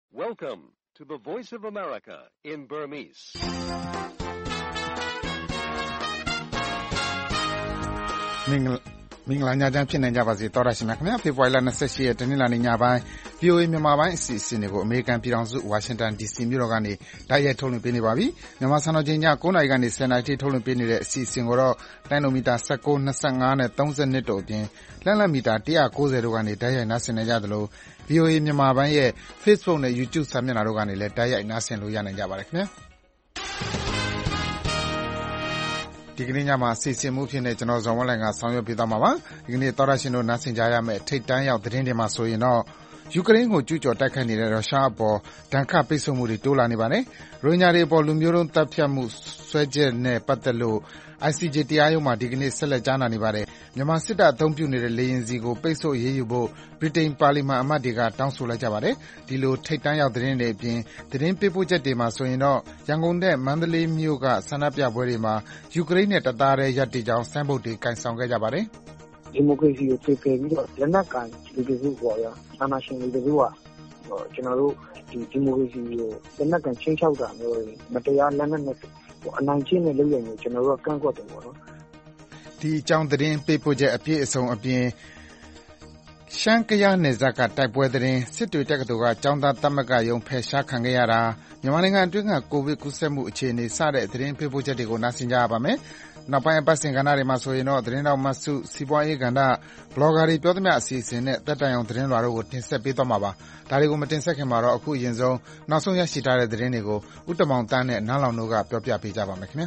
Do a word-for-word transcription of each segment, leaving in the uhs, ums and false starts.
Welcome to the Voice of America in Burmese. ။မင်္ဂလာမင်္ဂလာညချမ်းဖြစ်နေကြပါစေတော်ရရှိမြခင်ဗျာဖေဖော်ဝါရီလ၂၈ရက်တနင်္လာနေ့ညပိုင်း ဗွီအိုအေ မြန်မာပိုင်းအစီအစဉ်တွေကိုအမေရိကန်ပြည်ထောင်စုဝါရှင်တန် ဒီ စီ မြို့တော်ကနေတိုက်ရိုက်ထုတ်လွှင့်ပေးနေပါပြီ။မြန်မာစံတော်ချိန်ည၉နာရီကနေ၁၀နာရီထိထုတ်လွှင့်ပေးနေတဲ့အစီအစဉ်ကိုတော့တိုင်းလိုမီတာ၁၉, ၂၅နဲ့၃၂တို့အပြင်လက်လက်မီတာ၁၉၀တို့ကနေတိုက်ရိုက်နားဆင်နေကြသလို ဗွီအိုအေ မြန်မာပိုင်းရဲ့ Facebook နဲ့ YouTube စာမျက်နှာတို့ကနေလည်းတိုက်ရိုက်နားဆင်လို့ရနိုင်ကြပါတယ်ခင်ဗျာ။ဒီကနေ့ညမှာအစီအစဉ်မှုဖြစ်နေကျွန်တော်ဇော်ဝင်းလိုင်ကဆောင်ရွက်ပေးသွားမှာပါဒီကနေ့သောရရှင်တို့နားဆင်ကြရမယ့်ထိတ်တန်းရောက်သတင်းတွေမှာဆိုရင်တော့ယူကရိန်းကိုကျူးကျော်တိုက်ခိုက်နေတဲ့ရုရှားအပေါ်ဒဏ်ခတ်ပိတ်ဆို့မှုတွေတိုးလာနေပါတယ်ရိုဟင်ဂျာတွေအပေါ်လူမျိုးတုံးတပ်ဖြတ်မှုဆွဲချက်နဲ့ပတ်သက်လို့ အိုင် စီ ဂျေ တရားရုံးမှာဒီကနေ့ဆက်လက်ကြားနာနေပါတယ်မြန်မာစစ်တပ်အသုံးပြုနေတဲ့လေယာဉ်စီကိုပိတ်ဆို့ရေးယူဖို့ဗြိတိန်ပါလီမန်အမတ်တွေကတောင်းဆိုလိုက်ကြပါတယ်ဒီလိုထိတ်တန်းရောက်သတင်းတွေအပြင်သတင်းပေးပို့ချက်တွေမှာဆိုရင်တော့ရန်ကုန်နဲ့မန္တလေးမြို့ကဆန္ဒပြပွဲတွေမှာယူကရိန်းနဲ့တသားတည်းရပ်တည်ကြောင်းဆိုင်းဘုတ်တွေကင်ဆောင်ခဲ့ကြပါတယ်ဒီမိုကရေစီကိုပြေပယ်ပြီးတော့လက်နက်ကန်လူတွေစုပေါ်ရအာဏာရှင်လူတွေစုကကျွန်တော်တို့ဒီဒီမိုကရေစီကိုလက်နက်ကန်ချင်းချောက်တာမျိုးတွေမတရားလက်နက်နဲ့အနိုင်ကျင့်တဲ့လုပ်ရမျိုးကျွန်တော်တို့ကကန့်ကွက်တယ်ပေါ့နော်ဒီအကြောင်းသတင်းပေးပို့ချက်အပြည့်အစုံအပြင်ရှမ်းကယားနယ်စပ်ကတိုက်ပွဲသတင်းစစ်တွေတက္ကသိုလ်ကကျောင်းသားသမဂ္ဂရုံးဖယ်ရှားခံခဲ့ရတာမြန်မာနိုင်ငံအတွင်းကကိုဗစ်ကူးစက်မှုအခြေအနေစတဲ့သတင်းပေးပို့ချက်တွေကိုနားဆင်ကြရပါမယ်နောက်ပိုင်းအပတ်စဉ်ကဏ္ဍတွေမှာဆိုရင်တော့သတင်းတော်မတ်စုစီးပွားရေးကဏ္ဍဘလော့ဂါတွေပြောသမျှအစီအစဉ်နဲ့တက်တိုင်အောင်သတင်းလွှာတို့ကိုတင်ဆက်ပေးသွားမှာပါဒါတွေကိုမတင်ဆက်ခင်မှာတော့အခုအရင်ဆုံးနောက်ဆုံးရရှိထားတဲ့သတင်းတွေကိုဥတ္တမောင်တန်းနဲ့နားလောင်တို့ကပြောပြပေးကြပါမယ်ခင်ဗျာ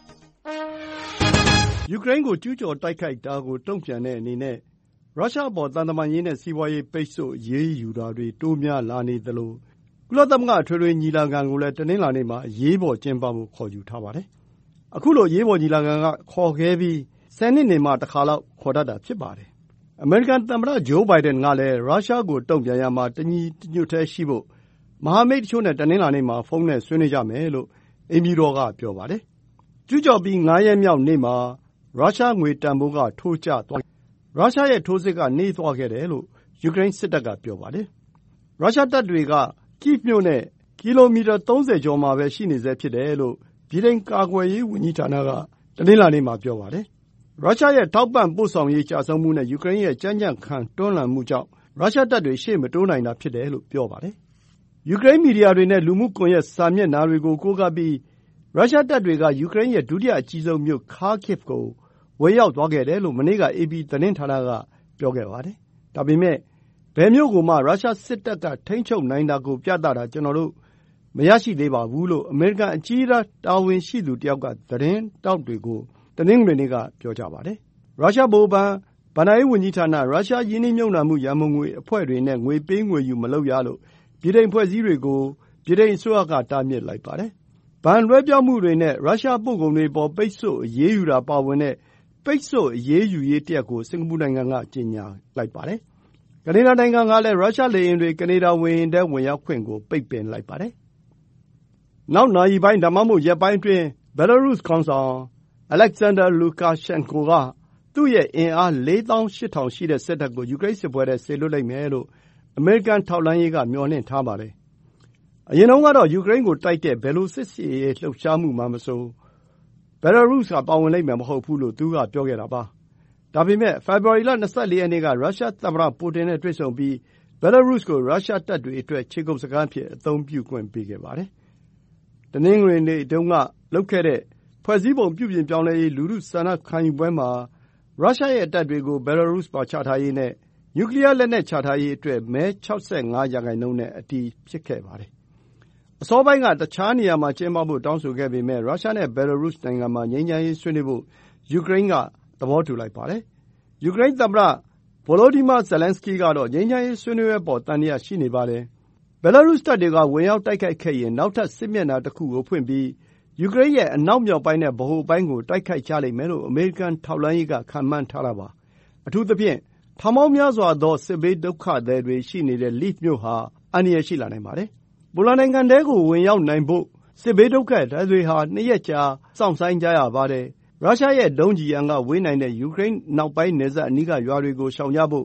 ယူကရိန်းကိုကျူးကျော်တိုက်ခိုက်တာကိုတုံ့ပြန်တဲ့အနေနဲ့ရုရှားအပေါ်သံတမန်ရေးနဲ့စီးပွားရေးပိတ်ဆို့ရေးယူတာတွေတိုးများလာနေသလိုကုလသမဂ္ဂအထွေထွေညီလာခံကိုလည်းတနင်္လာနေ့မှာအရေးပေါ်ကျင်းပဖို့ခေါ်ယူထားပါတယ်။အခုလိုအရေးပေါ်ညီလာခံကခေါ်ခဲ့ပြီးဆယ်နှစ်နေမှတစ်ခါလောက်ခေါ်တတ်တာဖြစ်ပါတယ်။အမေရိကန်သမ္မတဂျိုးဘိုင်ဒန်ကလည်းရုရှားကိုတုံ့ပြန်ရမှာတညီတညွတ်တည်းရှိဖို့မဟာမိတ်တချို့နဲ့တနင်္လာနေ့မှာဖုန်းနဲ့ဆွေးနွေးကြမယ်လို့အိမ်ဖြူတော်ကပြောပါတယ်။ကျူးကျော်ပြီးငါးရက်မြောက်နေ့မှာရုရှားငွေတန်ဖိုးကထိုးကျသွားရုရှားရဲ့ထိုးစစ်ကနှေးသွားခဲ့တယ်လို့ယူကရိန်းစစ်တပ်ကပြောပါတယ်။ရုရှားတပ်တွေကကိဗ်မြို့နဲ့ကီလိုမီတာသုံးဆယ်ကျော်မှာပဲရှိနေဆဲဖြစ်တယ်လို့ဗြိတိန်ကာကွယ်ရေးဝန်ကြီးဌာနကတနင်္လာနေ့မှာပြောပါတယ်။ရုရှားရဲ့ထောက်ပံ့ပို့ဆောင်ရေးကျဆုံးမှုနဲ့ယူကရိန်းရဲ့ကြမ်းကြမ်းခံတွန်းလှန်မှုကြောင့်ရုရှားတပ်တွေရှေ့မတိုးနိုင်တာဖြစ်တယ်လို့ပြောပါတယ်။ယူကရိန်းမီဒီယာတွေနဲ့လူမှုကွန်ရက်စာမျက်နှာတွေကိုကိုးကားပြီးရုရှားတပ်တွေကယူကရိန်းရဲ့ဒုတိယအကြီးဆုံးမြို့ခါကိဗ်ကိုဝင်ရောက်သွားခဲ့တယ်လို့မနေ့က အေပီ သတင်းဌာနကပြောခဲ့ပါတယ်။ဒါပေမဲ့ဘယ်မြို့ကိုမှရုရှားစစ်တပ်ကထိန်းချုပ်နိုင်တာကိုပြသတာကျွန်တော်တို့မရရှိသေးပါဘူးလို့အမေရိကန်အကြီးအကဲတာဝန်ရှိသူတယောက်ကသတင်းတောက်တွေကိုတနင်္ဂနွေနေ့ကပြောကြပါတယ်။ရုရှားဗဟိုဘဏ်ဗဏ္ဍာရေးဝန်ကြီးဌာနရုရှားယင်းနှိမ့်မြုပ်နှံမှုရန်ပုံငွေအဖွဲ့တွေနဲ့ငွေပေးငွေယူမလုပ်ရလို့ဗြိတိန်ဖွဲ့စည်းတွေကိုဗြိတိန်အစိုးရကတားမြစ်လိုက်ပါတယ်။ဘဏ်လွှဲပြောင်းမှုတွေနဲ့ရုရှားပို့ကုန်တွေပေါ်ပိတ်ဆို့အရေးယူတာပါဝင်တဲ့ပိတ်ဆို့အရေးယူရေးတရက်ကိုစင်ကာပူနိုင်ငံကကြေညာလိုက်ပါတယ်။ကနေဒါနိုင်ငံကလည်းရုရှားလေယာဉ်တွေကနေဒါဝင်ရင်တဲဝင်ရောက်ခွင့်ကိုပိတ်ပင်လိုက်ပါတယ်။နောက်နာရီပိုင်းဒါမှမဟုတ်ရက်ပိုင်းအတွင်းဘယ်လာရုစ်ခေါင်းဆောင်အလက်ဇန်ဒါလူကာရှန်ကိုကသူ့ရဲ့အင်အားလေးသောင်းရှစ်ထောင်ရှိတဲ့စစ်တပ်ကိုယူကရိန်းစစ်ပွဲထဲဆေလွတ်လိုက်မယ်လို့အမေရိကန်ထောက်လှမ်းရေးကမျှော်လင့်ထားပါတယ်။အရင်တုန်းကတော့ယူကရိန်းကိုတိုက်တဲ့ဘယ်လိုစစ်စီရေးလှုပ်ရှားမှုမှမဆိုဘယ်လာရုစ်ကပါဝင်လိုက်မယ်မဟုတ်ဘူးလို့သူကပြောခဲ့တာပါ။ဒါပေမဲ့ဖေဖော်ဝါရီလ၂၄ရက်နေ့ကရုရှားသမ္မတပူတင်နဲ့တွေ့ဆုံပြီးဘယ်လာရုစ်ကိုရုရှားတပ်တွေအတွက်ခြေကုပ်စခန်းဖြစ်အသုံးပြုခွင့်ပေးခဲ့ပါတယ်။တနင်္ဂနွေနေ့တုန်းကလုပ်ခဲ့တဲ့ဖွဲ့စည်းပုံပြုပြင်ပြောင်းလဲရေးလူထုဆန္ဒခံယူပွဲမှာရုရှားရဲ့တပ်တွေကိုဘယ်လာရုစ်မှာချထားရေးနဲ့နျူကလီးယားလက်နက်ချထားရေးအတွက်မဲ၆၅ရာခိုင်နှုန်းနဲ့အတည်ဖြစ်ခဲ့ပါတယ်။အစောပိုင်းကတခြားနေရာမှာကျင်းပဖို့တောင်းဆိုခဲ့ပေမဲ့ရုရှားနဲ့ဘယ်လာရုစ်နိုင်ငံမှာငြိမ်းချမ်းရေးဆွေးနွေးဖို့ယူကရိန်းကသဘောတူလိုက်ပါတယ်။ယူကရိန်းသမ္မတဗိုလိုဒီမာဇယ်လန်စကီးကတော့ငြိမ်းချမ်းရေးဆွေးနွေးပွဲပေါ်သံသယရှိနေပါတယ်။ဘယ်လာရုစ်တပ်တွေကဝင်ရောက်တိုက်ခိုက်ခဲ့ရင်နောက်ထပ်စစ်မျက်နှာတစ်ခုကိုဖွင့်ပြီးယူကရိန်းရဲ့အနောက်မြောက်ပိုင်းနဲ့ဗဟိုပိုင်းကိုတိုက်ခိုက်ကြလိမ့်မယ်လို့အမေရိကန်ထောက်လှမ်းရေးကခန့်မှန်းထားတာပါ။အထူးသဖြင့်ထောင်ပေါင်းများစွာသောစစ်ဘေးဒုက္ခသည်တွေရှိနေတဲ့လိဗ်မြို့ဟာအန္တရာယ်ရှိလာနိုင်ပါတယ်။ပိုလန်နိုင်ငံထဲကိုဝင်ရောက်နိုင်ဖို့စစ်ဘေးဒုက္ခသည်တွေဟာနှစ်ရက်ကြာစောင့်ဆိုင်းကြရပါတယ်။ရုရှားရဲ့ဒုံးကျည်ရန်ကဝေးနိုင်တဲ့ယူကရိန်းနောက်ပိုင်းနယ်စပ်အနီးကရွာတွေကိုရှောင်ကြဖို့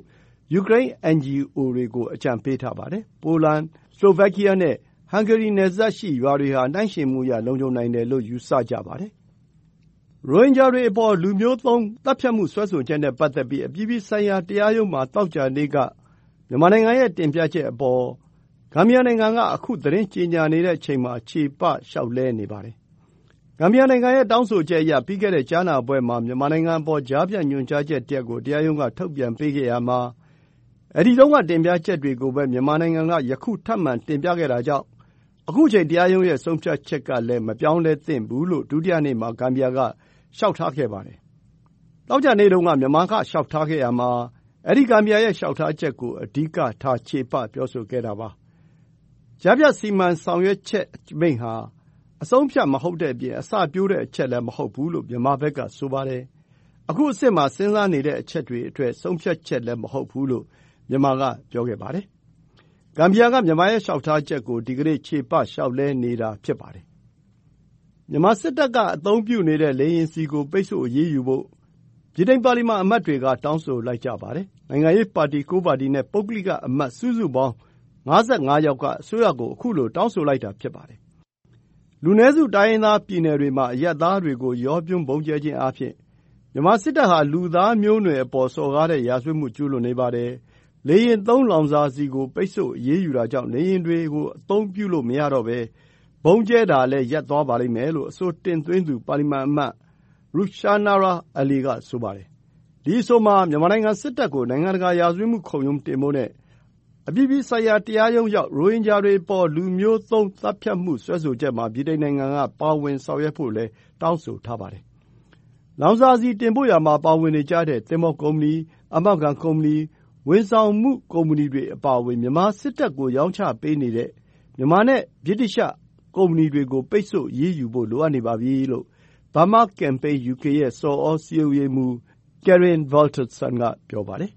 ယူကရိန်း အန် ဂျီ အို တွေကိုအကြံပေးထားပါတယ်။ ပိုလန်၊ စလိုဗက်ကီးယားနဲ့ဟန်ဂေရီနယ်စပ်ရှိရွာတွေဟာနှိုင်းယှဉ်မှုအရလုံခြုံနိုင်တယ်လို့ယူဆကြပါတယ်။ ရိုဟင်ဂျာတွေအပေါ်လူမျိုးသုဉ်းသတ်ဖြတ်မှုစွဲဆိုချက်နဲ့ပတ်သက်ပြီးအပြည်ပြည်ဆိုင်ရာတရားရုံးမှာသောကြာနေ့ကမြန်မာနိုင်ငံရဲ့တင်ပြချက်အပေါ်ဂမ်ဘီယာနိုင်ငံကအခုသတင်းကြေညာနေတဲ့အချိန်မှာချေပလျှောက်လဲနေပါတယ်။ဂမ်ဘီယာနိုင်ငံရဲ့တောင်းဆိုချက်အရပြီးခဲ့တဲ့ကြားနာပွဲမှာမြန်မာနိုင်ငံအပေါ်ကြားဖြတ်ညွှန်ကြားချက်တရပ်ကိုတရားရုံးကထုတ်ပြန်ပေးခဲ့ရာမှာအဲဒီတုန်းကတင်ပြချက်တွေကိုပဲမြန်မာနိုင်ငံကယခုထပ်မံတင်ပြခဲ့တာကြောင့်အခုချိန်တရားရုံးရဲ့ဆုံးဖြတ်ချက်ကလည်းမပြောင်းလဲသင့်ဘူးလို့ဒုတိယနေ့မှာဂမ်ဘီယာကလျှောက်ထားခဲ့ပါတယ်။သောကြာနေ့တုန်းကမြန်မာကလျှောက်ထားခဲ့ရာမှာအဲဒီဂမ်ဘီယာရဲ့လျှောက်ထားချက်ကိုအဓိကထားချေပပြောဆိုခဲ့တာပါ။ကြားဖြတ်စီမံဆောင်ရွက်ချက်အမိန့်ဟာအဆုံးအဖြတ်မဟုတ်တဲ့အပြင်အစပျိုးတဲ့အချက်လည်းမဟုတ်ဘူးလို့မြန်မာဘက်ကဆိုပါတယ်။အခုအစစ်မှာစဉ်းစားနေတဲ့အချက်တွေအတွက်ဆုံးဖြတ်ချက်လည်းမဟုတ်ဘူးလို့မြန်မာကပြောခဲ့ပါတယ်။ဂမ်ဘီယာကမြန်မာရဲ့လျှောက်ထားချက်ကိုဒီကနေ့ချေပလျှောက်လဲနေတာဖြစ်ပါတယ်။မြန်မာစစ်တပ်ကအသုံးပြုနေတဲ့လေယာဉ်ဆီကိုပိတ်ဆို့အရေးယူဖို့ဗြိတိန်ပါလီမန်အမတ်တွေကတောင်းဆိုလိုက်ကြပါတယ်။နိုင်ငံရေးပါတီကိုးပါတီနဲ့ပုဂ္ဂလိကအမတ်စုစုပေါင်းငါးဆယ့်ငါးယောက်ကအစိုးရကိုအခုလိုတောင်းဆိုလိုက်တာဖြစ်ပါတယ်။လူနည်းစုတိုင်းရင်းသားပြည်နယ်တွေမှာအရပ်သားတွေကိုရောပြွန်းဗုံးကျဲခြင်းအားဖြင့်မြန်မာစစ်တပ်ဟာလူသားမျိုးနွယ်အပေါ်စော်ကားတဲ့ရာဇဝတ်မှုကျူးလွန်နေပါတယ်။လေယာဉ်သုံးလောင်စာဆီကိုပိတ်ဆို့အရေးယူတာကြောင့်လေယာဉ်တွေကိုအသုံးပြုလို့မရတော့ဘဲဗုံးကျဲတာလည်းရပ်သွားပါလိမ့်မယ်လို့အဆိုတင်သွင်းသူပါလီမန်အမတ်ရူရှာနာရာအလီကဆိုပါတယ်။ဒီအဆိုမှာမြန်မာနိုင်ငံစစ်တပ်ကိုနိုင်ငံတကာရာဇဝတ်မှုခုံရုံးတင်ဖို့နဲ့အပြည်ပြည်ဆိုင်ရာတရားရုံးရောက်ရိုဟင်ဂျာတွေအပေါ်လူမျိုးသုဉ်းသတ်ဖြတ်မှုစွဲဆိုချက်မှာဗြိတိန်နိုင်ငံကပါဝင်ဆောင်ရွက်ဖို့လည်းတောင်းဆိုထားပါတယ်။လောင်စာဆီတင်ပို့ရာမှာပါဝင်နေကြတဲ့သင်္ဘောကုမ္ပဏီ၊အာမခံကုမ္ပဏီ၊ဝန်ဆောင်မှုကုမ္ပဏီတွေအပါအဝင်မြန်မာစစ်တပ်ကိုရောင်းချပေးနေတဲ့မြန်မာနဲ့ဗြိတိသျှကုမ္ပဏီတွေကိုပိတ်ဆို့အရေးယူဖို့လိုအပ်နေပါပြီလို့ Burma Campaign ယူ ကေ ရဲ့ဆော်ဩစည်းရုံးရေးမှူး Karen Valtersson ကပြောပါတယ်။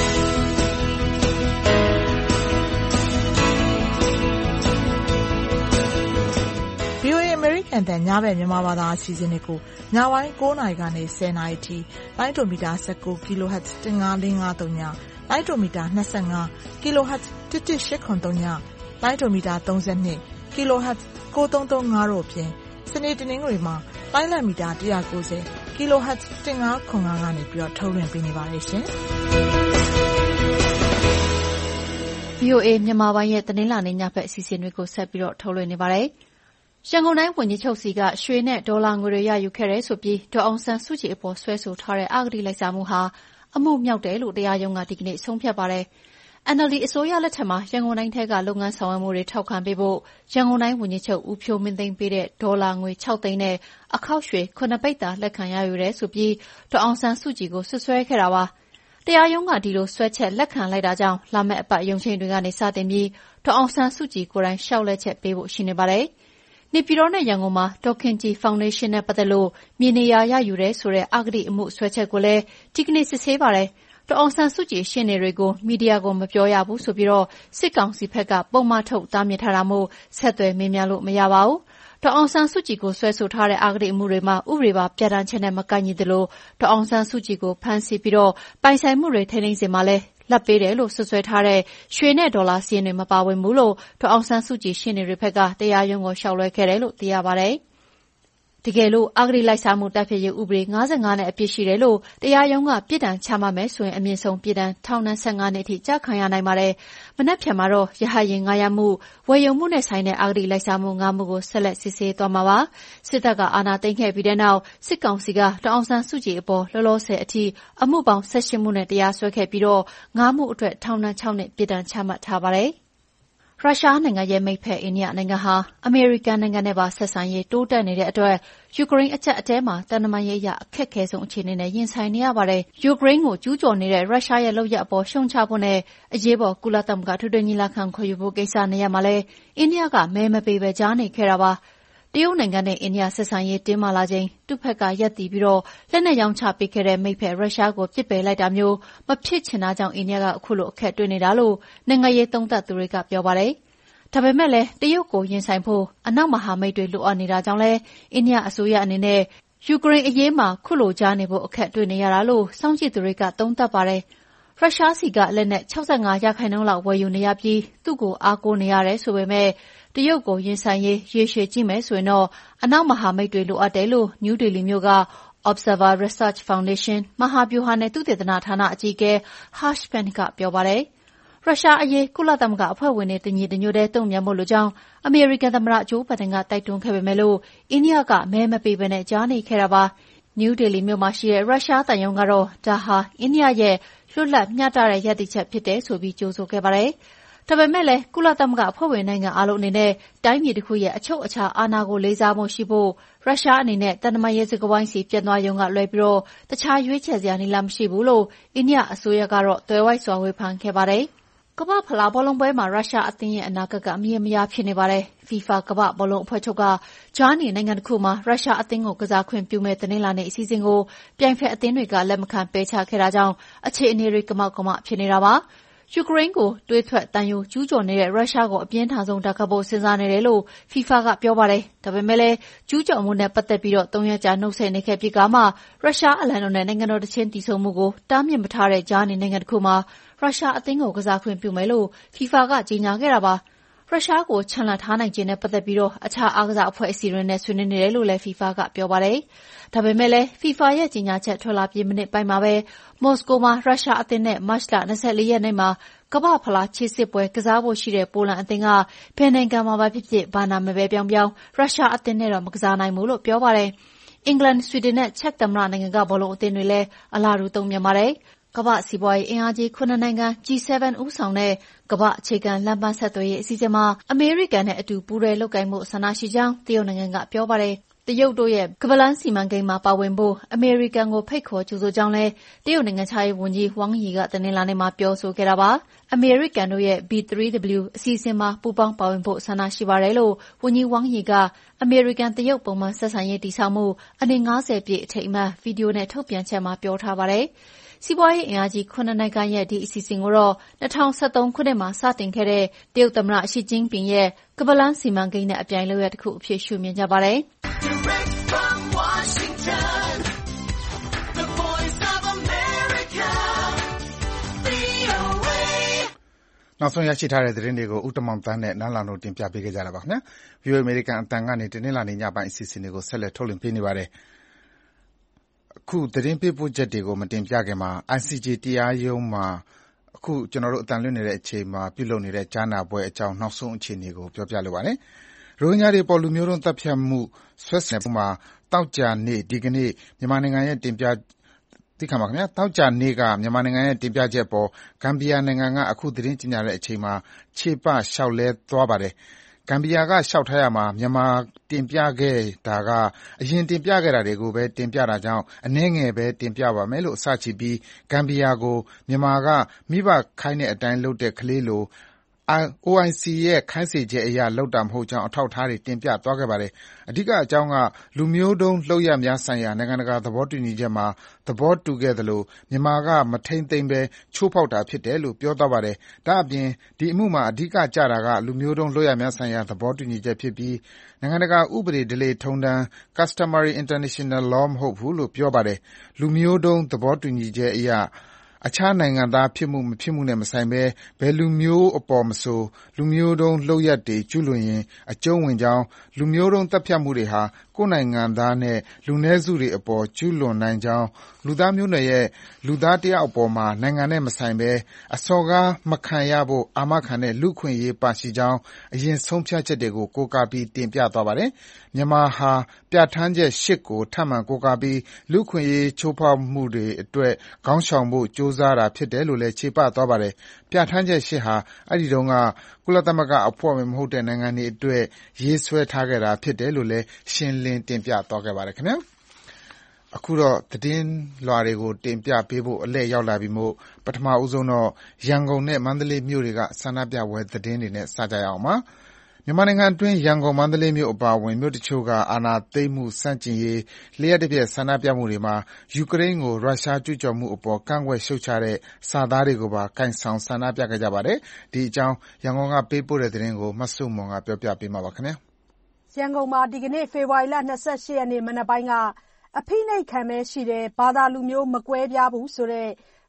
ဗွီအိုအေ အမေရိကန်အသံညဘက်မြန်မာဘာသာအစီအစဉ်တွေကိုညပိုင်းကိုးနာရီကနေဆယ်နာရီထိလိုင်းဒိုမီတာ၁၉ kHz တစ်ငါးလေးငါးသုံးညလိုင်းဒိုမီတာ၂၅ kHz တစ်တစ်ရှစ်ခုသုံးညလိုင်းဒိုမီတာ၃၂ kHz ကိုးသုံးသုံးငါးတို့အပြင်စနေတနင်္ဂနွေမှာလိုင်းလံမီတာ၁၉၀ kHz တစ်ငါးခုငါးကနေပြီးတော့ထုတ်လွှင့်ပေးနေပါတယ်ရှင်။ဗွီအိုအေမြန်မာပိုင်းရဲ့သတင်းလာနေညဘက်အစီအစဉ်တွေကိုဆက်ပြီးတော့ထုတ်လွှင့်နေပါတယ်။ရန်ကုန်တိုင်းဝန်ကြီးချုပ်စီကရွှေနဲ့ဒေါ်လာငွေတွေရယူခဲ့တယ်ဆိုပြီးဒေါ်အောင်ဆန်းစုကြည်အပေါ်ဆွဲဆိုထားတဲ့အဂတိလိုက်စားမှုဟာအမှုမြောက်တယ်လို့တရားရုံးကဒီကနေ့ဆုံးဖြတ်ပါတယ်။ အန် အယ်လ် ဒီ အစိုးရလက်ထက်မှာရန်ကုန်တိုင်းထဲကလုပ်ငန်းဆောင်ရွက်မှုတွေထောက်ခံပေးဖို့ရန်ကုန်တိုင်းဝန်ကြီးချုပ်ဦးဖြိုးမင်းသိန်းပေးတဲ့ဒေါ်လာငွေ၆သိန်းနဲ့အခေါက်ရွှေခုနှစ်ပိဿာလက်ခံရယူတယ်ဆိုပြီးဒေါ်အောင်ဆန်းစုကြည်ကိုစွပ်စွဲခဲ့တာပါ။တရားရုံးကဒီလိုစွဲချက်လက်ခံလိုက်တာကြောင့်လာမယ့်အပတ်ရုံးချိန်တွေကနေစတင်ပြီးဒေါ်အောင်ဆန်းစုကြည်ကိုယ်တိုင်လျှောက်လဲချက်ပေးဖို့ရှိနေပါတယ်။နေပြည်တော်နဲ့ရန်ကုန်မှာဒေါ်ခင်ကြည်ဖောင်ဒေးရှင်းနဲ့ပတ်သက်လို့မြေနေရာရယူတယ်ဆိုတဲ့အဂတိအမှုစွဲချက်ကိုလည်းဒီကနေ့စစ်ဆေးပါတယ်။ဒေါ်အောင်ဆန်းစုကြည်ရှင်းနေတွေကိုမီဒီယာကိုမပြောရဘူးဆိုပြီးတော့စစ်ကောင်စီဘက်ကပုံမှန်ထုတ်တားမြစ်ထားတာမို့ဆက်သွယ်မေးမြန်းလို့မရပါဘူး။ဒေါ်အောင်ဆန်းစုကြည်ကိုဆွဲဆိုထားတဲ့အဂတိအမှုတွေမှာဥပဒေပါပြဋ္ဌာန်းချက်နဲ့မကိုက်ညီသလိုဒေါ်အောင်ဆန်းစုကြည်ကိုဖမ်းဆီးပြီးတော့ပိုင်ဆိုင်မှုတွေထိန်းသိမ်းစေမှာလဲလက်ပေးတယ်လို့ဆွဆွဲထားတဲ့ရွှေနဲ့ဒေါ်လာစီးရင်တွေမပါဝင်ဘူးလို့ဒေါ်အောင်ဆန်းစုကြည်ရှင်းနေတွေဘက်ကတရားရုံးကိုလျှောက်လွှဲခဲ့တယ်လို့သိရပါတယ်။တကယ်လို့အဂတိလိုက်စားမှုတိုက်ဖျက်ရေးဥပဒေ၅၅နဲ့အပြစ်ရှိတယ်လို့တရားရုံးကပြစ်ဒဏ်ချမှတ်မယ်ဆိုရင်အမြင့်ဆုံးပြစ်ဒဏ်ထောင်ဒဏ်၁၅နှစ်အထိကျခံရနိုင်ပါတယ်။မနက်ဖြန်မှာတော့ရဟတ်ယာဉ်ငှားရမ်းမှုဝယ်ယူမှုနဲ့ဆိုင်တဲ့အဂတိလိုက်စားမှု၅မှုကိုဆက်လက်စစ်ဆေးသွားမှာပါ။စစ်တပ်ကအာဏာသိမ်းခဲ့ပြီးတဲ့နောက်စစ်ကောင်စီကဒေါ်အောင်ဆန်းစုကြည်အပေါ်လောလောဆယ်အထိအမှုပေါင်း၁၈မှုနဲ့တရားစွဲခဲ့ပြီးတော့၅မှုအတွက်ထောင်ဒဏ်၆နှစ်ပြစ်ဒဏ်ချမှတ်ထားပါတယ်။ရုရှားနိုင်ငံရဲ့မိတ်ဖက်အိန္ဒိယနိုင်ငံဟာအမေရိကန်နိုင်ငံနဲ့ပါဆက်ဆံရေးတိုးတက်နေတဲ့အတွက်ယူကရိန်းအကျပ်အတည်းမှာတန်တမာရေးအရအခက်အခဲဆုံးအခြေအနေနဲ့ရင်ဆိုင်နေရပါတယ်။ယူကရိန်းကိုကျူးကျော်နေတဲ့ရုရှားရဲ့လုပ်ရပ်အပေါ်ရှုံချဖို့နဲ့အရေးပေါ်ကုလသမဂ္ဂထွေထွေညီလာခံခေါ်ယူဖို့ကိစ္စနေရာမှာလဲအိန္ဒိယကမဲမပေးပဲကြားနေခဲ့တာပါ။တရုတ်နိုင်ငံနဲ့အိန္ဒိယဆက်ဆံရေးတင်းမာလာချိန်သူ့ဘက်ကရပ်တည်ပြီးတော့လက်နက်ရောင်းချပေးခဲ့တဲ့မိတ်ဖက်ရုရှားကိုပြစ်ပယ်လိုက်တာမျိုးမဖြစ်ချင်တာကြောင့်အိန္ဒိယကအခုလိုအခက်တွေ့နေတာလို့နိုင်ငံရေးသုံးသပ်သူတွေကပြောပါတယ်။ဒါပေမဲ့လည်းတရုတ်ကိုရင်ဆိုင်ဖို့အနောက်မဟာမိတ်တွေလိုအပ်နေတာကြောင့်လဲအိန္ဒိယအစိုးရအနေနဲ့ယူကရိန်းအရေးမှာခုလိုကြားနေဖို့အခက်တွေ့နေရတာလို့စောင့်ကြည့်သူတွေကသုံးသပ်ပါတယ်။ရုရှားဆီကလက်နက် ၆၅ ရာခိုင်နှုန်းလောက်ဝယ်ယူနေရပြီးသူ့ကိုအားကိုးနေရတယ်ဆိုပေမဲ့တရုတ်ကိုရင်ဆိုင်ရေးရေရှည်ကြည့်မယ်ဆိုရင်တော့အနောက်မဟာမိတ်တွေလိုအပ်တယ်လို့နယူးဒေလီမြို့က Observer Research Foundation မဟာဗျူဟာနဲ့သုတေသနဌာနအကြီးအကဲ Harsh Pant ကပြောပါတယ်။ရုရှားအရေးကုလသမဂ္ဂအဖွဲ့ဝင်တွေတညီတညွတ်တည်းတုံ့ပြန်ဖို့လိုကြောင်းအမေရိကန်သမ္မတဂျိုးဘိုင်ဒန်ကတိုက်တွန်းခဲ့ပေမဲ့လို့အိန္ဒိယကမဲမပေးဘဲနဲ့ကြားနေခဲ့တာပါ။နယူးဒေလီမြို့မှာရှိတဲ့ရုရှားသံရုံးကတော့ဒါဟာအိန္ဒိယရဲ့လွတ်လပ်မျှတတဲ့ရပ်တည်ချက်ဖြစ်တယ်ဆိုပြီးကြိုဆိုခဲ့ပါတယ်။ဒါပေမဲ့လည်းကုလသမဂ္ဂအဖွဲ့ဝင်နိုင်ငံအားလုံးအနေနဲ့တိုင်းပြည်တစ်ခုရဲ့အချုပ်အခြာအာဏာကိုလေးစားမှုရှိဖို့ရုရှားအနေနဲ့တန်တမာရေးစကားဝိုင်းစီပြန်သွားရုံကလွဲပြီးတော့တခြားရွေးချယ်စရာနည်းလမ်းမရှိဘူးလို့အိန္ဒိယအစိုးရကတော့သွယ်ဝိုက်စွာဝေဖန်ခဲ့ပါတယ်။ကမ္ဘာ့ဖလားဘောလုံးပွဲမှာရုရှားအသင်းရဲ့အနာဂတ်ကမရေမရာဖြစ်နေပါတယ်။ FIFA ကမ္ဘာ့ဘောလုံးအဖွဲ့ချုပ်ကဂျာနီနိုင်ငံတစ်ခုမှာရုရှားအသင်းကိုကစားခွင့်ပြုမဲ့တနင်္လာနေ့အစီအစဉ်ကိုပြိုင်ဖက်အသင်းတွေကလက်မခံပယ်ချခဲ့တာကြောင့်အခြေအနေတွေကမောက်ကမဖြစ်နေတာပါ။ယူကရိန်းကိုသွေးထွက်သံယိုကျူးကျော်နေတဲ့ရုရှားကိုအပြင်းထန်ဆုံးတိုက်ခိုက်ဖို့စဉ်းစားနေတယ်လို့ FIFA ကပြောပါတယ်။ဒါပေမဲ့လည်းကျူးကျော်မှုနဲ့ပတ်သက်ပြီးတော့သုံးရက်ကြာနှုတ်ဆက်နေခဲ့ပြီးကမှရုရှားအလံတော်နဲ့နိုင်ငံတော်တခြင်းတည်ဆုံမှုကိုတားမြစ်မထားတဲ့ဂျာနီနိုင်ငံတစ်ခုမှာရုရှားအသင်းကိုကစားခွင့်ပြုမယ်လို့ FIFA ကကြေညာခဲ့တာပါ။ရုရှားကိုချန်လှပ်ထားနိုင်ခြင်းနဲ့ပတ်သက်ပြီးတော့အခြားအားကစားအဖွဲ့အစည်းတွေနဲ့ဆွေးနွေးနေတယ်လို့လည်း FIFA ကပြောပါတယ်။ဒါပေမဲ့လည်း FIFA ရဲ့ကြေညာချက်ထွက်လာပြီးမိနစ်ပိုင်းမှာပဲမော်စကိုမှာရုရှားအသင်းနဲ့မတ်လ၂၄ရက်နေ့မှာကမ္ဘာ့ဖလားခြေစစ်ပွဲကစားဖို့ရှိတဲ့ပိုလန်အသင်းကဘယ်နိုင်ငံမှာပဲဖြစ်ဖြစ်ဘာနာမည်ပဲပြောင်းပြောင်းရုရှားအသင်းနဲ့တော့မကစားနိုင်ဘူးလို့ပြောပါတယ်။အင်္ဂလန်၊ဆွီဒင်နဲ့ချက်သမ္မတနိုင်ငံကဘောလုံးအသင်းတွေလည်းအလားတူတုံ့ပြန်ပါတယ်။ကမ္ဘာ့စီးပွားရေးအင်အားကြီးခုနှစ်နိုင်ငံ G 7 ဦးဆောင်တဲ့ကမ္ဘာ့အခြေခံလမ်းပန်းဆက်သွယ်ရေးအစီအစဉ်မှာအမေရိကန်နဲ့အတူပူးတွဲလုပ်ကိုင်မှုဆန္ဒရှိကြောင်းတရုတ်နိုင်ငံကပြောပါတယ်။တရုတ်တို့ရဲ့ကမ္ဘာလမ်းစီမံကိန်းမှာပါဝင်ဖို့အမေရိကန်ကိုဖိတ်ခေါ်ကြိုဆိုကြောင်းလည်းတရုတ်နိုင်ငံခြားရေးဝန်ကြီးဝမ်ယီကတနင်္လာနေ့မှာပြောဆိုခဲ့တာပါ။အမေရိကန်တို့ရဲ့ B 3 W အစီအစဉ်မှာပူးပေါင်းပါဝင်ဖို့ဆန္ဒရှိပါတယ်လို့ဝန်ကြီးဝမ်ယီကအမေရိကန်တရုတ်ပုံမှန်ဆက်ဆံရေးတည်ဆောက်မှုအနှစ်၅၀ပြည့်အထိမ်းအမှတ်ဗီဒီယိုနဲ့ထုတ်ပြန်ချက်မှာပြောထားပါတယ်။စီးပွားရေးအင်အားကြီးခုနှစ်နိုင်ငံရဲ့ဒီအစီအစဉ်ကိုတော့၂၀၁၃ခုနှစ်မှာစတင်ခဲ့တဲ့တရုတ်သမ္မတရှီကျင်းပင်ရဲ့ကမ္ဘာလမ်းစီမံကိန်းနဲ့အပြိုင်လုပ်ရတစ်ခုအဖြစ်ရှုမြင်ကြပါတယ်။နောက်ဆုံးရရှိထားတဲ့သတင်းတွေကိုဦးတမောင်သန်းနဲ့နန်းလောင်တို့တင်ပြပေးခဲ့ကြတာပါခင်ဗျာ။ VOA American အတန်ကနေတနင်္လာနေ့ညပိုင်းအစီအစဉ်တွေကိုဆက်လက်ထုတ်လွှင့်ပေးနေပါတယ်။အခုသတင်းပေးပို့ချက်တွေကိုမတင်ပြခင်မှာ I C J တရားရုံးမှာအခုကျွန်တော်တို့အတန်လွှင့်နေတဲ့အချိန်မှာပြုလုပ်နေတဲ့ကြားနာပွဲအကြောင်းနောက်ဆုံးအခြေအနေကိုပြောပြလိုပါတယ်။ရိုဟင်ဂျာတွေပေါ်လူမျိုးတုံးတပ်ဖြတ်မှုဆွဲဆင်မှုမှာတောက်ကြနေ့ဒီကနေ့မြန်မာနိုင်ငံရဲ့တင်ပြသိခံပါခင်ဗျာတောက်ကြနေ့ကမြန်မာနိုင်ငံရဲ့တင်ပြချက်ပေါ်ဂမ်ဘီယာနိုင်ငံကအခုသတင်းကြေညာတဲ့အချိန်မှာခြေပလျှောက်လဲသွားပါတယ်ဂမ်ဘီယာကလျှောက်ထားရမှာမြန်မာတင်ပြခဲ့တာကအရင်တင်ပြခဲ့တာတွေကိုပဲတင်ပြတာကြောင့်အနည်းငယ်ပဲတင်ပြပါမယ်လို့အစချီပြီးဂမ်ဘီယာကိုမြန်မာကမိဘခိုင်းတဲ့အတိုင်းလုပ်တဲ့ကလေးလိုO I C ရဲ့ခိုင်းစေချက်အရလုပ်တာမဟုတ်ကြောင်းအထောက်အထားတွေတင်ပြသွားခဲ့ပါတယ်။အဓိကအကြောင်းကလူမျိုးတုံးလုပ်ရပ်များဆိုင်ရာနိုင်ငံတကာသဘောတူညီချက်မှာသဘောတူခဲ့သလိုမြန်မာကမထိန်သိမ်းပဲချိုးဖောက်တာဖြစ်တယ်လို့ပြောသွားပါတယ်။ဒါ့အပြင်ဒီအမှုမှာအဓိကကျတာကလူမျိုးတုံးလုပ်ရပ်များဆိုင်ရာသဘောတူညီချက်ဖြစ်ပြီးနိုင်ငံတကာဥပဒေဓလေ့ထုံးတမ်း Customary International Law မဟုတ်ဘူးလို့ပြောပါတယ်။လူမျိုးတုံးသဘောတူညီချက်အရအခြားနိုင်ငံသားဖြစ်မှုမဖြစ်မှုနဲ့မဆိုင်ဘဲဘယ်လူမျိုးအပေါ်မဆိုလူမျိုးတုံးလုပ်ရပ်တွေကျူးလွန်ရင်အကျုံးဝင်ကြောင်းလူမျိုးတုံးတပ်ဖြတ်မှုတွေဟာကိုယ်နိုင်ငံသားနဲ့လူနည်းစုတွေအပေါ်ကျူးလွန်နိုင်ကြောင်းလူသားမျိုးနွယ်ရဲ့လူသားတစ်ယောက်အပေါ်မှာနိုင်ငံနဲ့မဆိုင်ဘဲအစော်ကားမခံရဖို့အာမခံတဲ့လူ့အခွင့်အရေးပါရှိကြောင်းအရင်ဆုံးဖြတ်ချက်တွေကိုကိုးကားပြီးတင်ပြသွားပါတယ်။မြန်မာဟာပြဋ္ဌာန်းချက်၈ကိုထပ်မံကိုးကားပြီးလူ့အခွင့်အရေးချိုးဖောက်မှုတွေအတွက်ခေါင်းရှောင်ဖို့ကြိုးစားတာဖြစ်တယ်လို့လည်းချေပသွားပါတယ်။ပြဋ္ဌာန်းချက်၈ဟာအဲဒီတုန်းကကုလသမဂ္ဂအဖွဲ့ဝင်မဟုတ်တဲ့နိုင်ငံတွေအတွက်ရေးဆွဲထားခဲ့တာဖြစ်တယ်လို့လည်းရှင်းလင်းတင်ပြသွားခဲ့ပါတယ်ခင်ဗျာ။အခုတော့သတင်းလွှာတွေကိုတင်ပြပေးဖို့အလှည့်ရောက်လာပြီမို့ပထမဦးဆုံးတော့ရန်ကုန်နဲ့မန္တလေးမြို့တွေကဆန္ဒပြပွဲသတင်းတွေနဲ့စကြရအောင်ပါ။မြန်မာနိုင်ငံအတွင်းရန်ကုန်မန္တလေးမြို့အပါအဝင်မြို့တချို့ကအာဏာသိမ်းမှုစန့်ကျင်ရေးလျှပ်တပြက်ဆန္ဒပြမှုတွေမှာယူကရိန်းကိုရုရှားကျူးကျော်မှုအပေါ်ကန့်ကွက်ရှုတ်ချတဲ့စာသားတွေကိုပါကိုင်ဆောင်ဆန္ဒပြခဲ့ကြပါတယ်။ဒီအကြောင်းရန်ကုန်ကပေးပို့တဲ့သတင်းကိုမဆုမွန်ကပြောပြပေးမှာပါခင်ဗျာ။ရန်ကုန်မှာဒီကနေ့ဖေဖော်ဝါရီလ၂၈ရက်နေ့မနက်ပိုင်းကအဖိနှိပ်ခံပဲရှိတဲ့ဘာသာလူမျိုးမကွဲပြားဘူးဆိုတဲ့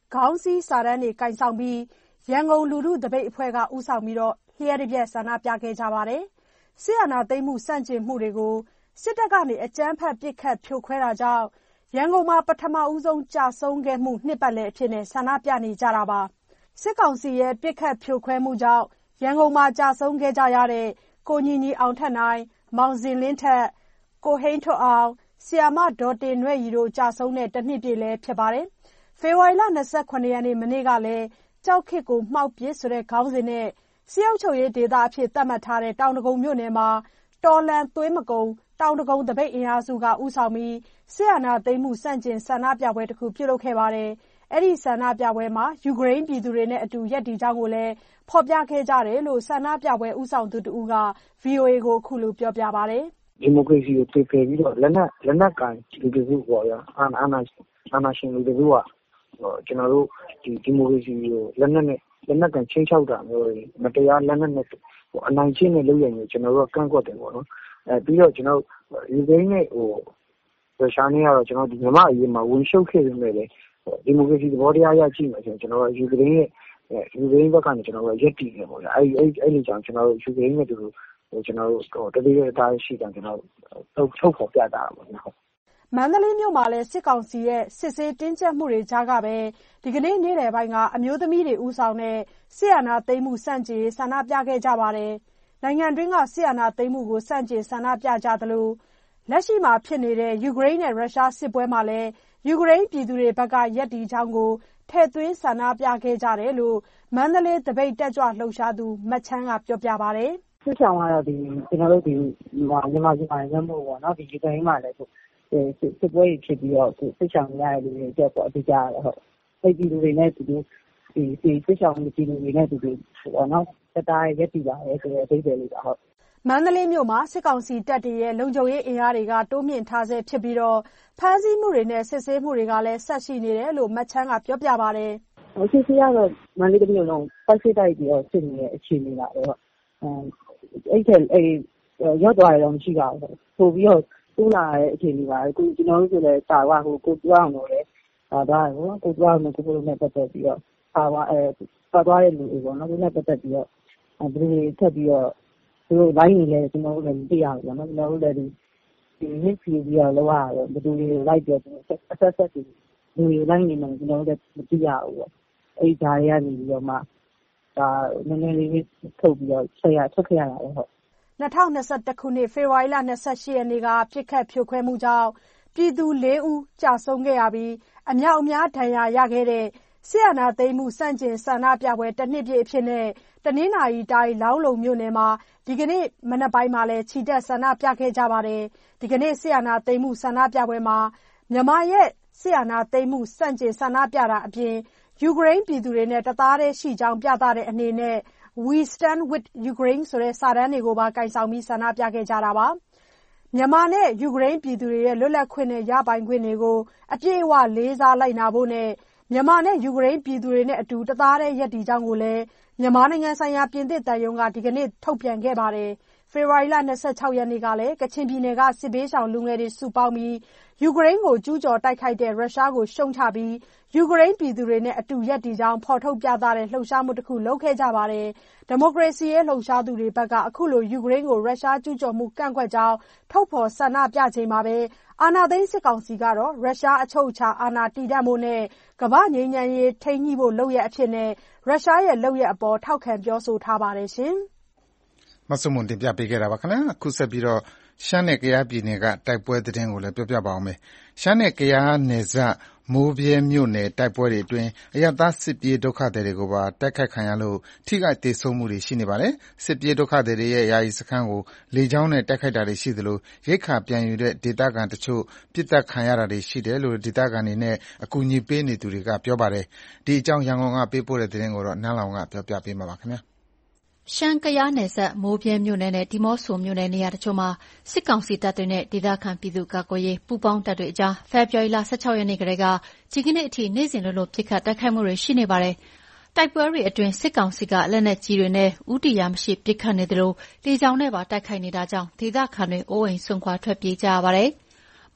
ခေါင်းစည်းစာတန်းတွေကိုင်ဆောင်ပြီးရန်ကုန်လူထုသပိတ်အဖွဲ့ကဦးဆောင်ပြီးလျှပ်တပြက်ဆန္ဒပြခဲ့ကြပါတယ်။စစ်အာဏာသိမ်းမှုဆန့်ကျင်မှုတွေကိုစစ်တပ်ကနေအကြမ်းဖက်ပစ်ခတ်ဖြိုခွဲတာကြောင့်ရန်ကုန်မှာပထမဦးဆုံးကျဆုံးခဲ့မှုနှစ်ပတ်လည်အဖြစ်ဆန္ဒပြနေကြတာပါ။စစ်ကောင်စီရဲ့ပစ်ခတ်ဖြိုခွဲမှုကြောင့်ရန်ကုန်မှာကျဆုံးခဲ့ကြရတဲ့ကိုညီညီအောင်ထက်နိုင်၊မောင်ဇင်လင်းထက်၊ကိုဟိန်းထွဋ်အောင်၊ဆရာမဒေါ်တင်နွဲ့ရီတို့ကျဆုံးတဲ့တနှစ်ပြည့်လည်းဖြစ်ပါတယ်။ဖေဖော်ဝါရီလ၂၇ရက်နေ့မနေ့ကလည်းကြောက်ခေတ်ကိုမှောက်ပစ်ဆိုတဲ့ခေါင်းစဉ်နဲ့စစ်အုပ်ချုပ်ရေးဒေသအဖြစ်သတ်မှတ်ထားတဲ့တောင်ဒဂုံမြို့နယ်မှာတော်လှန်သွေးမကုန်တောင်ဒဂုံသပိတ်အင်အားစုကဦးဆောင်ပြီးစစ်အာဏာသိမ်းမှုဆန့်ကျင်ဆန္ဒပြပွဲတစ်ခုပြုလုပ်ခဲ့ပါတယ်။အဲဒီဆန္ဒပြပွဲမှာယူကရိန်းပြည်သူတွေနဲ့အတူရပ်တည်ကြောင်းကိုလည်းဖော်ပြခဲ့ကြတယ်လို့ဆန္ဒပြပွဲဦးဆောင်သူတဦးက ဗွီအိုအေ ကိုအခုလိုပြောပြပါတယ်။ဒီမိုကရေစီကိုဖေဖယ်ပြီးတော့လက်နက်လက်နက်ကန်လူတစုပေါ့ဗျာအာဏာအာဏာရှင်လူတစုကကျွန်တော်တို့ဒီဒီမိုကရေစီကိုလက်နက်နဲ့လက်နက်ကန်ချင်းချောက်တာမျိုးတွေမတရားလက်နက်နဲ့ဟိုအနိုင်ကျင့်တဲ့လုပ်ရရင်ကျွန်တော်တို့ကကန့်ကွက်တယ်ပေါ့နော်အဲပြီးတော့ကျွန်တော်ယူကရိန်းနဲ့ဟိုရုရှားနဲ့ကတော့ကျွန်တော်ဒီမြန်မာအရေးမှာဝင်ရှုပ်ခဲ့နေတယ်လေဒီမိုကရေစီသဘောတရားရကြည့်မယ်ဆိုရင်ကျွန်တော်ယူကရိန်းရဲ့ယူကရိန်းဘက်ကနေကျွန်တော်တို့ရက်တည်နေပေါ့ဗျာအဲအဲအဲ့ဒီကြောင့်ကျွန်တော်တို့ယူကရိန်းနဲ့တူဟိုကျွန်တော်တို့ဟိုတတိယတားရှိတယ်ကျွန်တော်ထုတ်ထုတ်ဖော်ပြတာပေါ့နော်မန္တလေးမြို့မှာလည်းစစ်ကောင်စီရဲ့စစ်ဆေးတင်းကျပ်မှုတွေကြားကပဲဒီကနေ့နေ့လယ်ပိုင်းကအမျိုးသမီးတွေဦးဆောင်တဲ့စစ်အာဏာသိမ်းမှုစန့်ကျင်ဆန္ဒပြခဲ့ကြပါတယ်။နိုင်ငံတွင်းကစစ်အာဏာသိမ်းမှုကိုစန့်ကျင်ဆန္ဒပြကြသလိုလက်ရှိမှာဖြစ်နေတဲ့ယူကရိန်းနဲ့ရုရှားစစ်ပွဲမှာလည်းယူကရိန်းပြည်သူတွေဘက်ကရပ်တည်ကြောင်းကိုထည့်သွင်းဆန္ဒပြခဲ့ကြတယ်လို့မန္တလေးသပိတ်တက်ကြွလှုပ်ရှားသူမချမ်းကပြောပြပါတယ်။စစ်ဆောင်ကတော့ဒီကျွန်တော်တို့ဒီမြန်မာမြန်မာရမ်းမို့ပေါ့နော်ဒီယူကရိန်းမှာလည်းစစ်ပွဲဖြစ်ပြီးတော့စစ်ဆောင်ရတဲ့လူတွေအတွက်ပေါ့အဓိကဟုတ်စိတ်ကြည်လူတွေနဲ့တူတူဒီဒီစစ်ဆောင်ကြည်လူတွေနဲ့တူတူပေါ့နော်စတားရက်တည်ပါရဲဆိုတဲ့အသေးသေးလေးပါဟုတ်မန္တလေးမြို့မှာစစ်ကောင်စီတပ်တွေရဲ့လုံခြုံရေးအင်အားတွေကတိုးမြင့်ထားဆဲဖြစ်ပြီးတော့ဖမ်းဆီးမှုတွေနဲ့စစ်ဆေးမှုတွေကလည်းဆက်ရှိနေတယ်လို့မချမ်းကပြောပြပါတယ်။ဟိုစစ်ဆေးရတော့မန္တလေးမြို့လုံးပတ်စစ်တိုက်ပြီးတော့စစ်နေတဲ့အခြေအနေပါတော့အဲအဲ့တဲ့အဲ့ရောက်သွားတယ်တော့မရှိပါဘူး။ပို့ပြီးတော့တူလာတဲ့အခြေအနေပါအခုကျွန်တော်တို့ဆိုလည်းတာဝဟိုကိုတူအောင်လို့လေဒါဒါဟိုကိုတူအောင်လို့ကိုလိုနဲ့ပတ်သက်ပြီးတော့ပါဝအဲပါသွားတဲ့လူတွေပေါ့နော်ဒီနဲ့ပတ်သက်ပြီးတော့အဲဒီတွေထပ်ပြီးတော့သူတို့ line နေလဲကျွန်တော်တို့လည်းမသိရဘူးပေါ့နော်ကျွန်တော်တို့လည်းဒီဒီ hit ပြီးတော့လောက်ရတော့ဘယ်သူတွေ like ပြောတယ်အဆက်ဆက်ဒီလူတွေ line နေမှကျွန်တော်တို့လည်းမသိရဘူးပေါ့အဲ့ဒါတွေကနေပြီးတော့မှဒါနည်းနည်းလေးထုတ်ပြီးတော့ဆက်ရထုတ်ခဲ့ရတာလေဟုတ်၂၀၂၁ခုနှစ်ဖေဖော်ဝါရီလ၂၈ရက်နေ့ကပြစ်ခတ်ဖြိုခွဲမှုကြောင့်ပြည်သူလေးဦးကြာဆုံးခဲ့ရပြီးအမြောက်အများဒဏ်ရာရခဲ့တဲ့စစ်အာဏာသိမ်းမှုစန့်ကျင်ဆန္ဒပြပွဲတနှစ်ပြည့်အဖြစ်နဲ့တနင်္သာရီတိုင်းလောင်းလုံမြို့နယ်မှာဒီကနေ့မနက်ပိုင်းမှာလည်းခြိတက်ဆန္ဒပြခဲ့ကြပါတယ်ဒီကနေ့စစ်အာဏာသိမ်းမှုဆန္ဒပြပွဲမှာမြန်မာရဲ့စစ်အာဏာသိမ်းမှုစန့်ကျင်ဆန္ဒပြတာအပြင်ယူကရိန်းပြည်သူတွေနဲ့တသားတည်းရှိကြောင်းပြသတဲ့အနေနဲ့We stand with Ukraine ဆိုတဲ့စာတန်းတွေကိုပါကိုင်ဆောင်ပြီးဆန္ဒပြခဲ့ကြတာပါမြန်မာနဲ့ယူကရိန်းပြည်သူတွေရဲ့လွတ်လပ်ခွင့်နဲ့ရပိုင်ခွင့်တွေကိုအပြည့်အဝလေးစားလိုက်နာဖို့နဲ့မြန်မာနဲ့ယူကရိန်းပြည်သူတွေနဲ့အတူတသားတည်းရပ်တည်ကြောင်းကိုလည်းမြန်မာနိုင်ငံဆိုင်ရာပြင်သစ်တန်ယုံကဒီကနေ့ထုတ်ပြန်ခဲ့ပါတယ်ဖေဖော်ဝါရီလ၂၆ရက်နေ့ကလည်းကချင်ပြည်နယ်ကစစ်ဘေးရှောင်လူငယ်တွေစုပေါင်းပြီးယူကရိန်းကိုကျူးကျော်တိုက်ခိုက်တဲ့ရုရှားကိုရှုံချပြီးယူကရိန်းပြည်သူတွေနဲ့အတူရပ်တည်ကြောင်းဖော်ထုတ်ပြသတဲ့လှုပ်ရှားမှုတစ်ခုလုပ်ခဲ့ကြပါတယ်။ဒီမိုကရေစီရဲ့လှုပ်ရှားသူတွေဘက်ကအခုလိုယူကရိန်းကိုရုရှားကျူးကျော်မှုကန့်ကွက်ကြောင်းထုတ်ဖော်ဆန္ဒပြချိန်မှာပဲအာဏာသိမ်းစစ်ကောင်စီကတော့ရုရှားအချုပ်အခြာအာဏာတည်တံ့ဖို့နဲ့ကမ္ဘာ့ငြိမ်းချမ်းရေးထိန်းညှိဖို့လုပ်ရအဖြစ်နဲ့ရုရှားရဲ့လုပ်ရအပေါ်ထောက်ခံပြောဆိုထားပါတယ်ရှင်။မဆုမွန်တင်ပြပေးခဲ့တာပါခင်ဗျာအခုဆက်ပြီးတော့ရှမ်းနဲ့ကယားပြည်နယ်ကတိုက်ပွဲသတင်းကိုလည်းပြောပြပါအောင်မယ်။ရှမ်းနဲ့ကယားနယ်စပ်မိုးဗြဲမြို့နယ်တိုက်ပွဲတွေအတွင်းအရပ်သားစစ်ပြေးဒုက္ခသည်တွေကိုပါတိုက်ခိုက်ခံရလို့ထိခိုက်ဒေဆုံးမှုတွေရှိနေပါတယ်။စစ်ပြေးဒုက္ခသည်တွေရဲ့ယာယီစခန်းကိုလေကြောင်းနဲ့တိုက်ခိုက်တာတွေရှိသလိုရိက္ခာပြန်ယူတဲ့ဒေသခံတချို့ပစ်တက်ခံရတာတွေရှိတယ်လို့ဒေသခံတွေနဲ့အကူအညီပေးနေသူတွေကပြောပါတယ်။ဒီအကြောင်းရန်ကုန်ကပေးပို့တဲ့သတင်းကိုတော့နန်းလောင်ကပြောပြပေးမှာပါခင်ဗျာ။ရှမ်း-ကယားနယ်စပ်မိုးဗြဲမြို့နယ်နဲ့ဒီးမော့ဆိုမြို့နယ်နေရာတချို့မှာစစ်ကောင်စီတပ်တွေနဲ့ဒေသခံပြည်သူ့ကာကွယ်ရေးပူးပေါင်းတပ်တွေအကြားဖေဖော်ဝါရီလ၁၆ရက်နေ့ကတည်းကဒီကနေ့အထိနေ့စဉ်လိုလိုပစ်ခတ်တိုက်ခိုက်မှုတွေရှိနေပါတယ်။တိုက်ပွဲတွေအတွင်းစစ်ကောင်စီကလက်နက်ကြီးတွေနဲ့ဦးတည်ရာမရှိပစ်ခတ်နေသလိုလေကြောင်းနဲ့ပါတိုက်ခိုက်နေတာကြောင့်ဒေသခံတွေအိုးအိမ်စွန့်ခွာထွက်ပြေးကြရပါတယ်။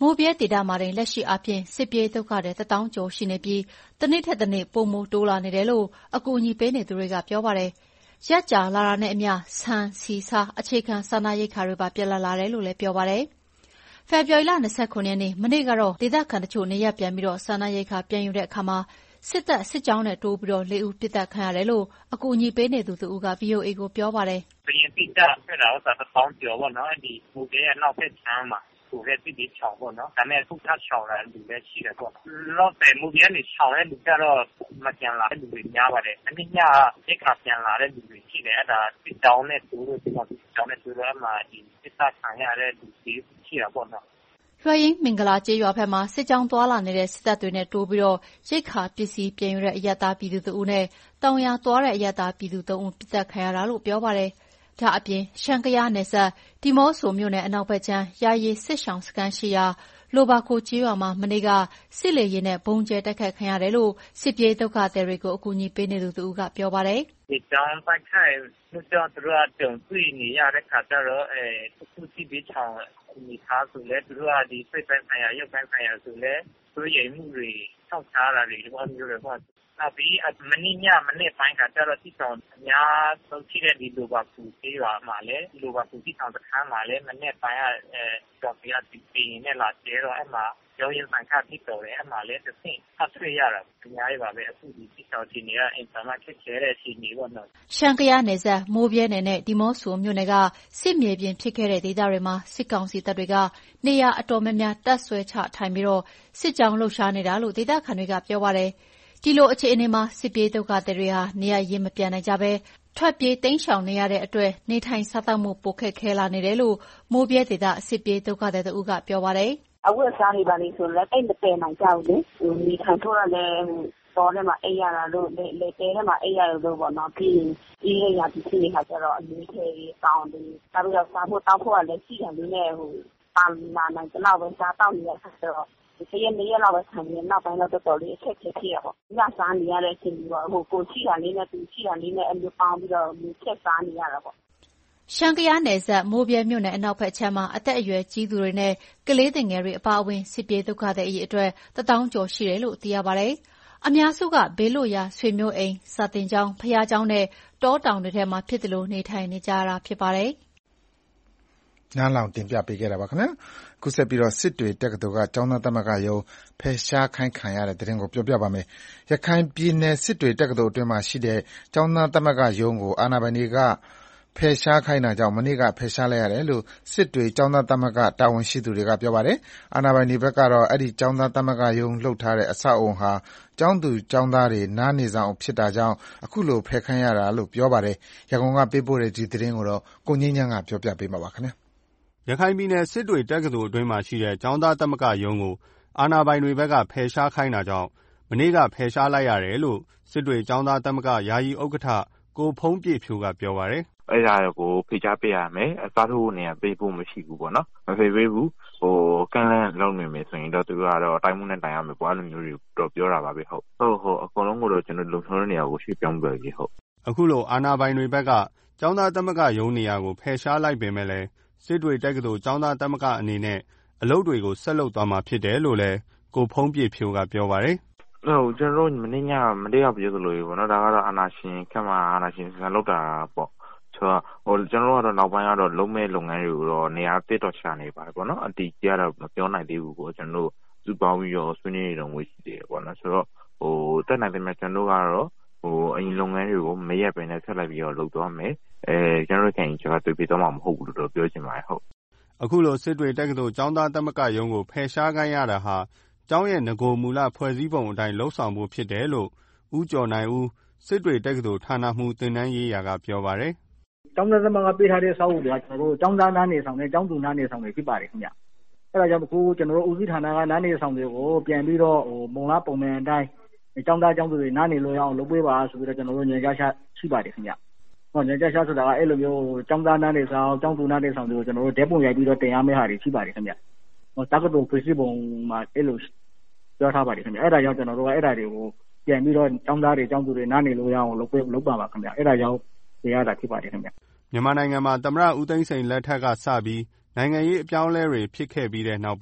မိုးဗြဲဒေသမှာတင်လက်ရှိအားဖြင့်စစ်ပြေးဒုက္ခသည်တစ်သောင်းကျော်ရှိနေပြီးတစ်နေ့ထက်တစ်နေ့ပိုမိုတိုးလာနေတယ်လို့အကူအညီပေးနေသူတွေကပြောပါတယ်။ရက်ကြာလာတာနဲ့အမျှဆန်ဆီဆားအခြေခံစားနပ်ရိက္ခာတွေပါပြတ်လတ်လာတယ်လို့လည်းပြောပါတယ်။ဖေဖော်ဝါရီလ၂၉ရက်နေ့မနေ့ကတော့ဒေသခံတချို့နေရပ်ပြန်ပြီးတော့စားနပ်ရိက္ခာပြန်ယူတဲ့အခါမှာစစ်တပ်စစ်ကြောင်းနဲ့တိုးပြီးတော့လေးဦးပစ်သတ်ခံရတယ်လို့အကူအညီပေးနေသူတူက ဗီအိုအေ ကိုပြောပါတယ်။ပြင်တိကျဖြစ်တာတော့တစ်ပေါင်းကျော်ပေါ့နော်။အဲ့ဒီဟိုကရဲ့နောက်ဖက်ချမ်းမှာသူလည်းတိတိချောင်းပေါ့နော်။ဒါနဲ့အခုထပ်ချောင်းလာလူလည်းရှိတယ်ပေါ့။လောတဲ့မူကြီးကနေချောင်းတဲ့လူကြတော့မပြန်လာတဲ့လူတွေများပါတယ်။အနည်းငယ်စိတ်ကပြန်လာတဲ့လူတွေရှိတယ်။အဲ့ဒါစစ်ကြောင်းနဲ့သူတို့ဒီမှာစစ်ကြောင်းနဲ့သူတို့အမှဒီစစ်တပ်ခံရတဲ့လူတွေရှိတာပေါ့နော်။ရွှေရင်မင်္ဂလာကျေးရွာဘက်မှာစစ်ကြောင်းသွားလာနေတဲ့စစ်တပ်တွေနဲ့တိုးပြီးတော့ရိတ်ခါပစ္စည်းပြင်ယူတဲ့အရတာပြည်သူတဦးနဲ့တောင်ရသွားတဲ့အရတာပြည်သူသုံးဦးပြစ်ဒဏ်ခံရတာလို့ပြောပါတယ်။ဒါအပြင်ရှမ်းကယားနယ်စပ်ဒီမော့ဆိုမြို့နယ်အနောက်ဘက်ခြမ်းယာယီစစ်ဆောင်စခန်းရှိရာလိုဘာခိုကျေးရွာမှာမနေ့ကစစ်လေရင်နဲ့ဘုံကျဲတက်ခတ်ခံရတယ်လို့စစ်ပြေးဒုက္ခသည်တွေကိုအကူအညီပေးနေသူတူကပြောပါတယ်။ဒီကြောင်းပိုက်ခိုင်မြို့ကျော်သူတို့ကတုံတွေ့နေရတဲ့ခါကျတော့အဲသူစီဘေးချောင်းဒီသားဆိုလဲသူတို့ကဒီစိတ်ပိုင်းဆိုင်ရာရုပ်ပိုင်းဆိုင်ရာဆိုလဲသူရိမ်မှုတွေထောက်ထားတာတွေဒီလိုမျိုးတွေပေါ့နောက်ပြီးမနေ့ညမနေ့ပိုင်းကကျတော့ဒီဆောင်အများဆုံးရှိတဲ့ဒီလိုပါပူသေးပါမှာလဲဒီလိုပါပူဒီဆောင်တစ်ခါမှာလဲမနေ့ပိုင်းကအဲတော့ပြဒီပင်းနဲ့လာကျဲတော့အဲ့မှာကျောင်းရင်ဆိုင်ခါပြီးတော့အဲ့မှာလဲတစ်ဆင့်အဆွေရတာအများကြီးပါပဲအခုဒီဒီဆောင်ချင်းတွေကအင်တာနက်ခက်ခဲတဲ့အချိန်ကြီးပေါ့နော်ရှမ်းကယားနယ်စပ်မိုးပြဲနယ်နဲ့ဒီမော့ဆိုမြို့နယ်ကစစ်မြေပြင်ဖြစ်ခဲ့တဲ့ဒေသတွေမှာစစ်ကောင်စီတပ်တွေကနေရာအတော်များများတပ်ဆွဲချထိုင်ပြီးတော့စစ်ကြောင်းလှုပ်ရှားနေတာလို့ဒေသခံတွေကပြောပါတယ်ဒီလိုအခြေအနေမှာစစ်ပြေးဒုက္ခသည်တွေဟာနေရာရင်းမပြန်နိုင်ကြဘဲထွက်ပြေးတိမ်းရှောင်နေရတဲ့အတွက်နေထိုင်စားသောက်မှုပိုခက်ခဲလာနေတယ်လို့မိုးပြဲဒေသစစ်ပြေးဒုက္ခသည်တို့ကပြောပါတယ်အဝတ်အစားတွေပါလို့ဆိုတော့အဲ့မပယ်နိုင်ကြဘူးလေဟိုနေထိုင်ထိုးရလဲတော်ထဲမှာအိပ်ရတာလို့လေလေတဲထဲမှာအိပ်ရလို့ပေါ့နော်ပြီးအေးရရပြီးဖြစ်နေတာကျတော့အလေးထဲကြီးတောင်းတယ်ဒါပြီးတော့စားဖို့တောက်ဖို့ကလည်းရှိတယ်လေးနဲ့ဟိုပါလာနိုင်ကြတော့ပဲစားတောက်နေရဆိုတော့ဒီရက်နေ့ရက်လောက်ပဲခံနေနောက်ပိုင်းတော့တော်တော်လေးအခက်အခဲဖြစ်ရပေါ့ညစားနေရတဲ့အချိန်ကြီးပေါ့ဟိုကိုရှိတာလေးနဲ့သူရှိတာလေးနဲ့အမျိုးပေါင်းပြီးတော့ချက်စားနေရတာပေါ့ရှမ်းကယားနယ်စပ်မိုးပြဲမြို့နယ်အနောက်ဘက်ခြမ်းမှာအသက်အရွယ်ကြီးသူတွေနဲ့ကလေးငယ်တွေအပါအဝင်စစ်ပြေးဒုက္ခသည်အရေးအတွက်တထောင်ကျော်ရှိတယ်လို့သိရပါတယ်။အများစုကဘေးလွတ်ရာဆွေမျိုးအိမ်စာသင်ကျောင်းဖျားကျောင်းနဲ့တောတောင်တွေထဲမှာဖြစ်တယ်လို့နေထိုင်နေကြတာဖြစ်ပါတယ်။နားလောင်တင်ပြပေးခဲ့တာပါခင်ဗျာ။ခုဆက်ပြီးတော့စစ်တွေတက္ကသိုလ်ကကျောင်းသားသမဂ္ဂရုံးဖယ်ရှားခိုင်းခံရတဲ့တဲ့တင်ကိုပြောပြပါမယ်။ရခိုင်ပြည်နယ်စစ်တွေတက္ကသိုလ်အတွင်းမှာရှိတဲ့ကျောင်းသားသမဂ္ဂရုံးကိုအာဏာပိုင်တွေကဖယ်ရှားခိုင်းတာကြောင့်မနေ့ကဖယ်ရှားလိုက်ရတယ်လို့စစ်တွေကျောင်းသားသမဂ္ဂတာဝန်ရှိသူတွေကပြောပါတယ်။အာဏာပိုင်တွေဘက်ကတော့အဲ့ဒီကျောင်းသားသမဂ္ဂရုံးလှုပ်ထားတဲ့အဆောက်အုံဟာကျောင်းသူကျောင်းသားတွေနားနေဆောင်ဖြစ်တာကြောင့်အခုလိုဖယ်ခိုင်းရတာလို့ပြောပါတယ်။ရန်ကုန်ကပေးပို့တဲ့ဒီသတင်းကိုတော့ကိုငင်းညံ့ကပြောပြပေးမှာပါခင်ဗျာ။ရခိုင်ပြည်နယ်စစ်တွေတက္ကသိုလ်အတွင်းမှာရှိတဲ့ကျောင်းသားသမဂ္ဂရုံးကိုအာဏာပိုင်တွေဘက်ကဖယ်ရှားခိုင်းတာကြောင့်မနေ့ကဖယ်ရှားလိုက်ရတယ်လို့စစ်တွေကျောင်းသားသမဂ္ဂယာယီဥက္ကဋ္ဌကိုဖုံးပြည့်ဖြိုးကပြောပါတယ်။အဲ့ဒါကိုဖိချပေးရမယ်အစားထိုးနေရပေးဖို့မရှိဘူးပေါ့နော်မဖေးပေးဘူးဟိုကန့်လန့်လုံးနေမယ်ဆိုရင်တော့သူတို့ကတော့တိုင်းမှုနဲ့တိုင်ရမယ်ပေါ့အဲ့လိုမျိုးတွေတော့ပြောတာပါပဲဟုတ်ဟုတ်ဟုတ်အကုန်လုံးကိုတော့ကျွန်တော်လုံထုံးတဲ့နေရာကိုရွှေ့ပြောင်းပြပြီဟုတ်အခုလိုအာဏာပိုင်တွေဘက်ကကျောင်းသားသမဂ္ဂရုံးနေရာကိုဖယ်ရှားလိုက်ပေမဲ့လည်းစစ်တွေတက္ကသိုလ်ကျောင်းသားသမဂ္ဂအနေနဲ့အလုပ်တွေကိုဆက်လုပ်သွားမှာဖြစ်တယ်လို့လည်းကိုဖုံးပြည့်ဖြိုးကပြောပါတယ်ဟုတ်ကျွန်တော်တို့မနေ့ညမနေ့ကပြောသလိုပေါ့နော်ဒါကတော့အာဏာရှင်ခက်မှအာဏာရှင်ဆန်လောက်တာပေါ့ဆိုတော့ဟိုကျွန်တော်တို့ကတော့နောက်ပိုင်းကတော့လုံးမဲ့လုပ်ငန်းတွေကိုတော့နေရာတစ်တော့ရှာနေပါတယ်ပေါ့နော်အတီးကြီးကတော့မပြောနိုင်သေးဘူးပေါ့ကျွန်တော်တို့စုပေါင်းပြီးတော့ဆွေးနွေးနေတော့ငွေရှိသေးတယ်ပေါ့နော်ဆိုတော့ဟိုတက်နိုင်တယ်မြတ်ကျွန်တော်တို့ကတော့ဟိုအရင်လုပ်ငန်းတွေကိုမရက်ပင်နဲ့ဆက်လိုက်ပြီးတော့လုပ်သွားမယ်အဲကျွန်တော်တို့ခင်ကျွန်တော်တွေ့ပြီးတော့မှမဟုတ်ဘူးလို့တော့ပြောချင်ပါတယ်ဟုတ်အခုလိုစစ်တွေတက္ကသိုလ်ကျောင်းသားသမဂ္ဂရုံးကိုဖယ်ရှားခိုင်းရတာဟာကျောင်းရဲ့ငကိုမူလဖွဲ့စည်းပုံအတိုင်းလှုပ်ဆောင်ဖို့ဖြစ်တယ်လို့ဦးကျော်နိုင်ဦးစစ်တွေတက္ကသိုလ်ဌာနမှူးတင်နန်းရေးရာကပြောပါတယ်ကျောင်းသားသမဂ္ဂပေးထားတဲ့စာအုပ်တွေကကျွန်တော်တို့ကျောင်းသားနားနေဆောင်နဲ့ကျောင်းသူနားနေဆောင်တွေဖြစ်ပါတယ်ခင်ဗျအဲ့ဒါကြောင့်အခုကျွန်တော်တို့ဦးစီးဌာနကနားနေဆောင်တွေကိုပြန်ပြီးတော့ဟိုမုံလားပုံမှန်အတိုင်းကျောင်းသားကျောင်းသူတွေနားနေလို့ရအောင်လုပ်ပေးပါဆိုပြီးတော့ကျွန်တော်တို့ညွှန်ကြားချက်ရှိပါတယ်ခင်ဗျဟောညွှန်ကြားချက်ဆိုတာကအဲ့လိုမျိုးကျောင်းသားနားနေဆောင်ကျောင်းသူနားနေဆောင်တွေကိုကျွန်တော်တို့ဓာတ်ပုံရိုက်ပြီးတော့တင်ရမယ့်ဟာတွေရှိပါတယ်ခင်ဗျဟောတက္ကသိုလ်ဖွဲ့စည်းပုံမှာအဲ့လိုပြောထားပါတယ်ခင်ဗျအဲ့ဒါကြောင့်ကျွန်တော်တို့ကအဲ့ဒါတွေကိုပြန်ပြီးတော့ကျောင်းသားတွေကျောင်းသူတွေနားနေလို့ရအောင်လုပ်ပေးလုပ်ပါပါခင်ဗျအဲ့ဒါကြောင့်ပြရတာဖြစ်ပါတယ်ခင်ဗျမြန်မာနိုင်ငံမှာသမ္မတဦးသိန်းစိန်လက်ထက်ကစပြီးနိုင်ငံရေးအပြောင်းအလဲတွေဖြစ်ခဲ့ပြီးတဲ့နောက်ပိုင်း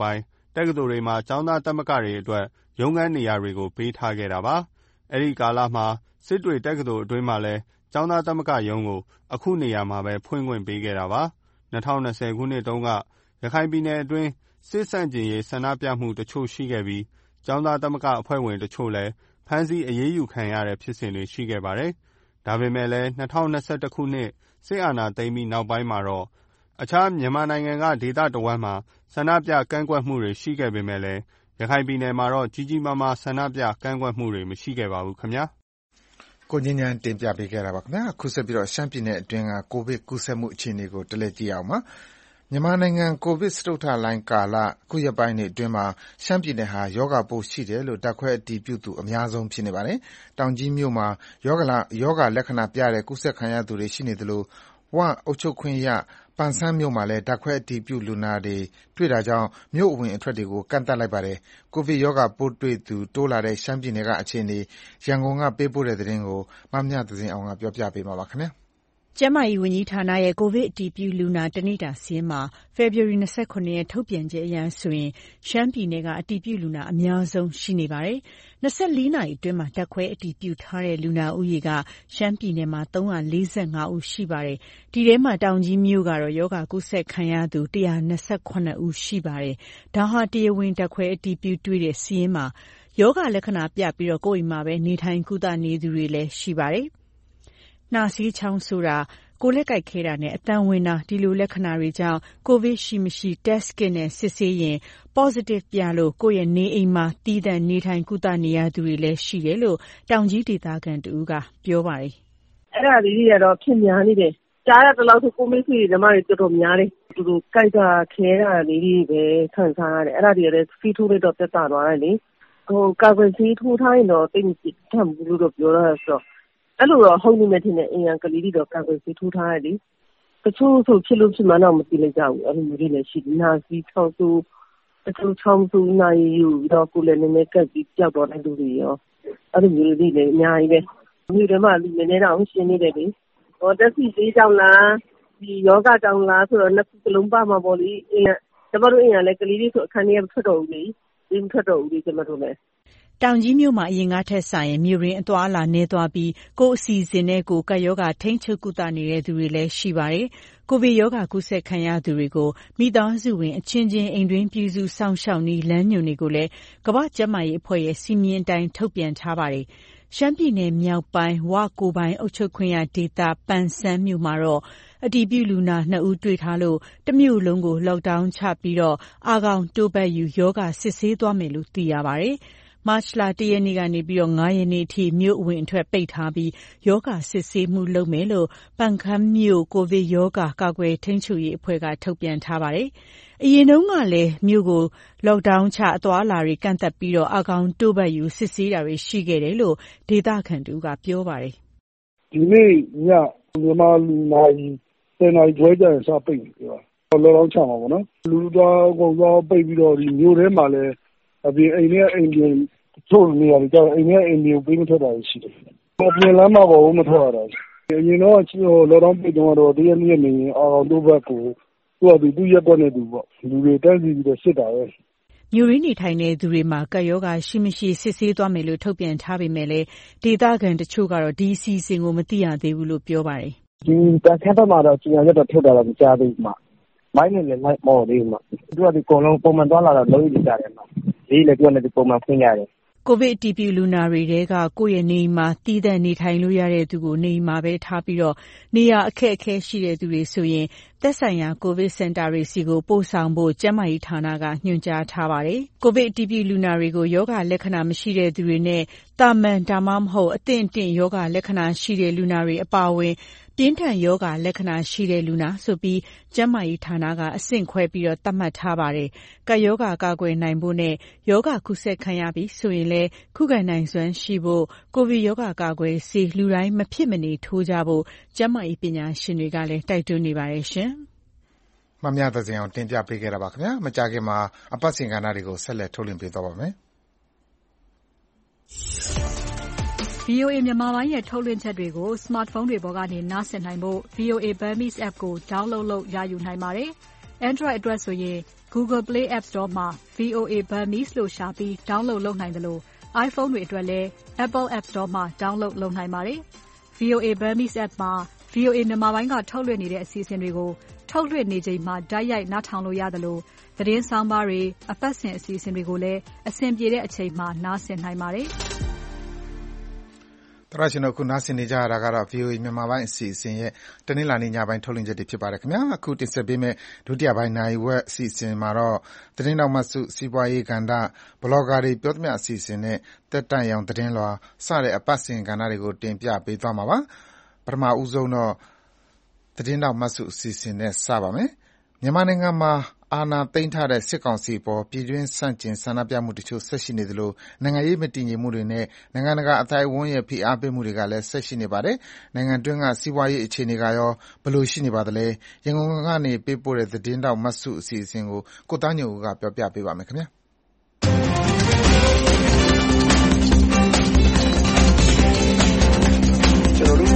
တက္ကသိုလ်တွေမှာကျောင်းသားသမဂ္ဂတွေအတွက်ရုံးခန်းနေရာတွေကိုပေးထားခဲ့တာပါ။အဲဒီကာလမှာစစ်တွေတက္ကသိုလ်အတွင်းမှာလည်းကျောင်းသားသမဂ္ဂရုံးကိုအခုနေရာမှာပဲဖွင့်ခွင့်ပေးခဲ့တာပါ။၂၀၂၀ခုနှစ်တုန်းကရခိုင်ပြည်နယ်အတွင်းစစ်ဆန့်ကျင်ရေးဆန္ဒပြမှုတချို့ရှိခဲ့ပြီးကျောင်းသားသမဂ္ဂအဖွဲ့ဝင်တချို့လည်းဖမ်းဆီးအရေးယူခံရတဲ့ဖြစ်စဉ်တွေရှိခဲ့ပါတယ်။ဒါပေမဲ့လည်း၂၀၂၁ခုနှစ်စစ်အာဏာသိမ်းပြီးနောက်ပိုင်းမှာတော့အခြားမြန်မာနိုင်ငံကဒေသတဝန်းမှာဆန္ဒပြကန့်ကွက်မှုတွေရှိခဲ့ပေမဲ့လည်းရခိုင်ပြည်နယ်မှာတော့ကြီးကြီးမားမားဆန္ဒပြကန့်ကွက်မှုတွေမရှိခဲ့ပါဘူးခင်ဗျာ။ကိုငြိမ်းချမ်းတင်ပြပေးခဲ့တာပါခင်ဗျာ။အခုဆက်ပြီးတော့ရှမ်းပြည်နယ်အတွင်းကကိုဗစ်ကူးစက်မှုအခြေအနေကိုတလက်ကြည့်အောင်ပါ။မြန်မာနိုင်ငံကိုဗစ်စတုတ္ထလှိုင်းကာလအခုရက်ပိုင်းတွေအတွင်းမှာရှမ်းပြည်နယ်ဟာရောဂါပိုးရှိတယ်လို့ဓာတ်ခွဲအတည်ပြုသူအများဆုံးဖြစ်နေပါတယ်။တောင်ကြီးမြို့မှာရောဂါရောဂါလက္ခဏာပြတဲ့ကူးစက်ခံရသူတွေရှိနေသလိုဝအုပ်ချုပ်ခွင့်ရပန်ဆန်းမြို့မှာလည်းဓာတ်ခွဲအတည်ပြုလူနာတွေတွေ့တာကြောင့်မြို့အဝင်အထွက်တွေကိုကန့်သတ်လိုက်ပါတယ်။ကိုဗစ်ရောဂါပိုးတွေ့သူတိုးလာတဲ့ရှမ်းပြည်နယ်ကအခြေအနေရန်ကုန်ကပေးပို့တဲ့သတင်းကိုမမြသဇင်အောင်ကပြောပြပေးမှာပါခင်ဗျာ။ကျန်းမာရေးဝန်ကြီးဌာနရဲ့ကိုဗစ်အတည်ပြုလူနာတနေ့တာစာရင်းမှာဖေဖော်ဝါရီ၂၇ရက်ထုတ်ပြန်ချက်အရဆိုရင်ရှမ်းပြည်နယ်ကအတည်ပြုလူနာအများဆုံးရှိနေပါတယ်။၂၄နာရီအတွင်းမှာဓာတ်ခွဲအတည်ပြုထားတဲ့လူနာဦးရေကရှမ်းပြည်နယ်မှာ၃၄၅ဦးရှိပါတယ်။ဒီထဲမှာတောင်ကြီးမြို့ကတော့ရောဂါကူးစက်ခံရသူ၁၂၇ဦးရှိပါတယ်။ဒါဟာတရားဝင်ဓာတ်ခွဲအတည်ပြုတွေ့တဲ့စာရင်းမှာရောဂါလက္ခဏာပြပြီးတော့ကိုယ့်အိမ်မှာပဲနေထိုင်ကုသနေသူတွေလည်းရှိပါတယ်။နှာစေးချောင်းဆိုတာကိုယ်လက်ကိုက်ခဲတာနဲ့အသံဝင်တာဒီလိုလက္ခဏာတွေကြောင့်ကိုဗစ်ရှိမရှိ test kit နဲ့စစ်ဆေးရင် positive ပြလို့ကိုယ့်ရဲ့နေအိမ်မှာတည်တံ့နေထိုင်ကုသနေရသူတွေလည်းရှိတယ်လို့တောင်ကြီးဒေသခံတူကပြောပါတယ်။အဲ့ဒါလေးတွေကတော့ဖြစ်များနေတယ်။ကြားရတဲ့လောက်ဆိုကိုမိတ်ဆွေဓမ္မတွေတော်တော်များတယ်။သူတို့ကြိုက်တာခဲတာလေးတွေပဲခံစားရတယ်။အဲ့ဒါတွေလည်းဖီထိုးလိုက်တော့တက်တာသွားတယ်လေ။ဟိုကာကွယ်ဆေးထိုးထားရင်တော့တိတ်မထမ်းဘူးလို့တော့ပြောရဆိုတော့အဲ့လိုတော့ဟုတ်နေမယ်ထင်တယ်အင်ရန်ကလေးတွေတော့ကာကွယ်ဆေးထိုးထားရလေတချို့ဆိုဖြစ်လို့ဖြစ်မှတော့မသိလိုက်ကြဘူးအဲ့လိုမျိုးတွေလည်းရှိတယ်နာစီချောင်းဆိုတချို့ချောင်းဆိုနိုင်ယူတော့ကိုလည်းနည်းနည်းကပ်ပြီးကြောက်တော့တဲ့လူတွေရောအဲ့လိုမျိုးတွေလည်းအများကြီးပဲမြို့ထဲမှာလူနည်းနည်းတော့ရှင်းနေတယ်လေဟောတက်စီသေးကြောင်လားဒီယောဂကြောင်လားဆိုတော့နှစ်ခုစလုံးပါမှာပေါ့လေအင်းကျမတို့အင်ရန်လည်းကလေးတွေဆိုအခန်းထဲမထွက်တော့ဘူးလေဒီမထွက်တော့ဘူးလေကျမတို့လည်းတောင်ကြီးမြို့မှာအရင်ကထက်ဆိုင်ရင်မြို့ရင်းအသွားအလာနည်းသွားပြီးကိုယ်အစီအစဉ်နဲ့ကိုယ်ကပ်ရောဂါထိန်းချုပ်ကုသနေတဲ့သူတွေလည်းရှိပါတယ်။ကိုဗစ်ရောဂါကူးစက်ခံရသူတွေကိုမိသားစုဝင်အချင်းချင်းအိမ်တွင်းပြုစုစောင့်ရှောက်နည်းလမ်းညွှန်တွေကိုလည်းကမ္ဘာ့ကျန်းမာရေးအဖွဲ့ရဲ့စီမင်းတိုင်းထုတ်ပြန်ထားပါတယ်။ရှမ်းပြည်နယ်မြောက်ပိုင်းဝကိုယ်ပိုင်အုပ်ချုပ်ခွင့်ရဒေသပန်ဆန်းမြို့မှာတော့အတည်ပြုလူနာနှစ်ဦးတွေ့ထားလို့တမြို့လုံးကို lockdown ချပြီးတော့အာခေါင်တိုးပတ်ယူရောဂါစစ်ဆေးသွားမယ်လို့သိရပါတယ်။မတ်လ၁ရက်နေ့ကနေပြီးတော့၅ရက်နေ့အထိမြို့အဝင်အထွက်ပိတ်ထားပြီးရောဂါစစ်ဆေးမှုလုပ်မယ်လို့ပန်ခမ်းမြို့ကိုဗစ်ရောဂါကာကွယ်ထိန်းချုပ်ရေးအဖွဲ့ကထုတ်ပြန်ထားပါတယ်။အရင်တုန်းကလည်းမြို့ကို lockdown ချအသွားအလာတွေကန့်သတ်ပြီးတော့အာခေါင်တိုးပတ်ယူစစ်ဆေးတာတွေရှိခဲ့တယ်လို့ဒေသခံတူကပြောပါတယ်။ဒီနေ့ညမြန်မာလူနာရီ၁၀နာရီခွဲကျရင်စပိတ်ပြီပြောတာ။ lockdown ချမှာပေါ့နော်။လူသွားကုန်သွားပိတ်ပြီးတော့ဒီမြို့ထဲမှာလည်းအပြင်အိမ်ထဲအိမ်ပြင်ချို့နေရာတွေကြောင့်အိမ်ထဲအိမ်ပြင်ပေးမထွက်တာရှိတယ်။အပြင်လမ်းမှာတော့မထွက်ရတာ။အရင်တော့ချီတော့လော်ဒေါင်းပိတ်တော့တော့တရက်နေ့နေအာအောင်တို့ဘက်ကိုသူ့အတူသူ့ရက်ကွက်နေသူပေါ့လူတွေတန်းစီပြီးတော့စစ်တာပဲ။မြို့ရင်းနေထိုင်တဲ့သူတွေမှာကပ်ရောဂါရှိမရှိစစ်ဆေးသွားမယ်လို့ထုတ်ပြန်ထားပေမဲ့လည်းဒေသခံတချို့ကတော့ဒီစီစဉ်ကိုမသိရသေးဘူးလို့ပြောပါတယ်။ဒီတန်ခမ်းဘက်မှာတော့ကျန်ရတော့ထုတ်တာတော့မကြားသေးဘူးမှာ။မိုင်းနဲ့လည်းလိုက်မော်သေးမှာ။သူကဒီကောင်လုံးပုံမှန်သွားလာတော့လုံးကြီးကြတယ်မှာ။ဒီလေသူကလည်းပုံမှန်ဖွင့်ရတယ်ကိုဗစ်အတည်ပြုလူနာတွေထဲကကိုယ့်ရဲ့နေအိမ်မှာတည်တံ့နေထိုင်လို့ရတဲ့သူကိုနေအိမ်မှာပဲထားပြီးတော့နေရာအခက်အခဲရှိတဲ့သူတွေဆိုရင်သက်ဆိုင်ရာကိုဗစ်စင်တာတွေစီကိုပို့ဆောင်ဖို့ကျန်းမာရေးဌာနကညွှန်ကြားထားပါတယ်။ကိုဗစ်အတည်ပြုလူနာတွေကိုရောဂါလက္ခဏာမရှိတဲ့သူတွေနဲ့တာမန်ဒါမှမဟုတ်အသင့်အတင့်ရောဂါလက္ခဏာရှိတဲ့လူနာတွေအပါအဝင်ပြင်းထန်ရောဂါလက္ခဏာရှိတဲ့လူနာဆိုပြီးကျန်းမာရေးဌာနကအဆင့်ခွဲပြီးတော့သတ်မှတ်ထားပါတယ်။ကပ်ရောဂါကာကွယ်နိုင်ဖို့နဲ့ရောဂါကူးစက်ခံရပြီးဆိုရင်လည်းခုခံနိုင်စွမ်းရှိဖို့ကိုဗစ်ရောဂါကာကွယ်ဆေးလူတိုင်းမဖြစ်မနေထိုးကြဖို့ကျန်းမာရေးပညာရှင်တွေကလည်းတိုက်တွန်းနေပါတယ်ရှင်။မမြသဇင်အောင်တင်ပြပေးခဲ့တာပါခင်ဗျာ။မကြခင်မှာအပတ်စဉ်ကဏ္ဍတွေကိုဆက်လက်ထုတ်လွှင့်ပေးသွားပါမယ်။ဗွီအိုအေ မြန်မာပိုင်းရဲ့ထုတ်လွှင့်ချက်တွေကို smartphone တွေပေါ်ကနေနားဆင်နိုင်ဖို့ ဗွီအိုအေ Burmese app ကို download လုပ်ရယူနိုင်ပါတယ်။ Android အတွက်ဆိုရင် Google Play App Store မှာ ဗီအိုအေ Burmese လို့ရှာပြီး download လုပ်နိုင်တယ်လို့ iPhone တွေအတွက်လည်း Apple App Store မှာ download လုပ်နိုင်ပါတယ်။ ဗီအိုအေ Burmese App မှာ ဗီအိုအေမြန်မာပိုင်းကထုတ်လွှင့်နေတဲ့အစီအစဉ်တွေကိုထုတ်လွှင့်နေချိန်မှာတိုက်ရိုက်နားထောင်လို့ရတယ်လို့သတင်းဆောင်းပါးတွေအပတ်စဉ်အစီအစဉ်တွေကိုလည်းအဆင်ပြေတဲ့အချိန်မှာနားဆင်နိုင်ပါတယ်။တရရှင်တို့ခုနားဆင်နေကြရတာကတော့ ဗီအိုအေ မြန်မာပိုင်းအစီအစဉ်ရဲ့တနင်္လာနေ့ညပိုင်းထုတ်လွှင့်ချက်တွေဖြစ်ပါတယ်ခင်ဗျာ။အခုတင်ဆက်ပေးမယ့်ဒုတိယပိုင်းနိုင်ဝက်အစီအစဉ်မှာတော့သတင်းတော်မှစုစီးပွားရေးကဏ္ဍဘလော့ဂါတွေပြောသမျှအစီအစဉ်နဲ့တက်တန့်ရောင်သတင်းလွှာစတဲ့အပတ်စဉ်ကဏ္ဍတွေကိုတင်ပြပေးသွားမှာပါ။ပထမဦးဆုံးတော့သတင်းတော်မှစုအစီအစဉ်နဲ့စပါမယ်။မြန်မာနိုင်ငံမှာအာဏာသိမ်းထားတဲ့စစ်ကောင်စီအပေါ်ပြည်တွင်းဆန့်ကျင်ဆန္ဒပြမှုတချို့ဆက်ရှိနေသလိုနိုင်ငံရေးမတည်ငြိမ်မှုတွေနဲ့နိုင်ငံတကာအသိုက်အဝန်းရဲ့ဖိအားပေးမှုတွေကလည်းဆက်ရှိနေပါတယ်။နိုင်ငံတွင်းကစီးပွားရေးအခြေအနေကရောဘယ်လိုရှိနေပါသလဲ။ရန်ကုန်ကနေပေးပို့တဲ့သတင်းတောက်မတ်စုအစီအစဉ်ကိုကိုသားညိုဦးကပြောပြပေးပါမယ်ခင်ဗျာ။ကျွန်တော်တို့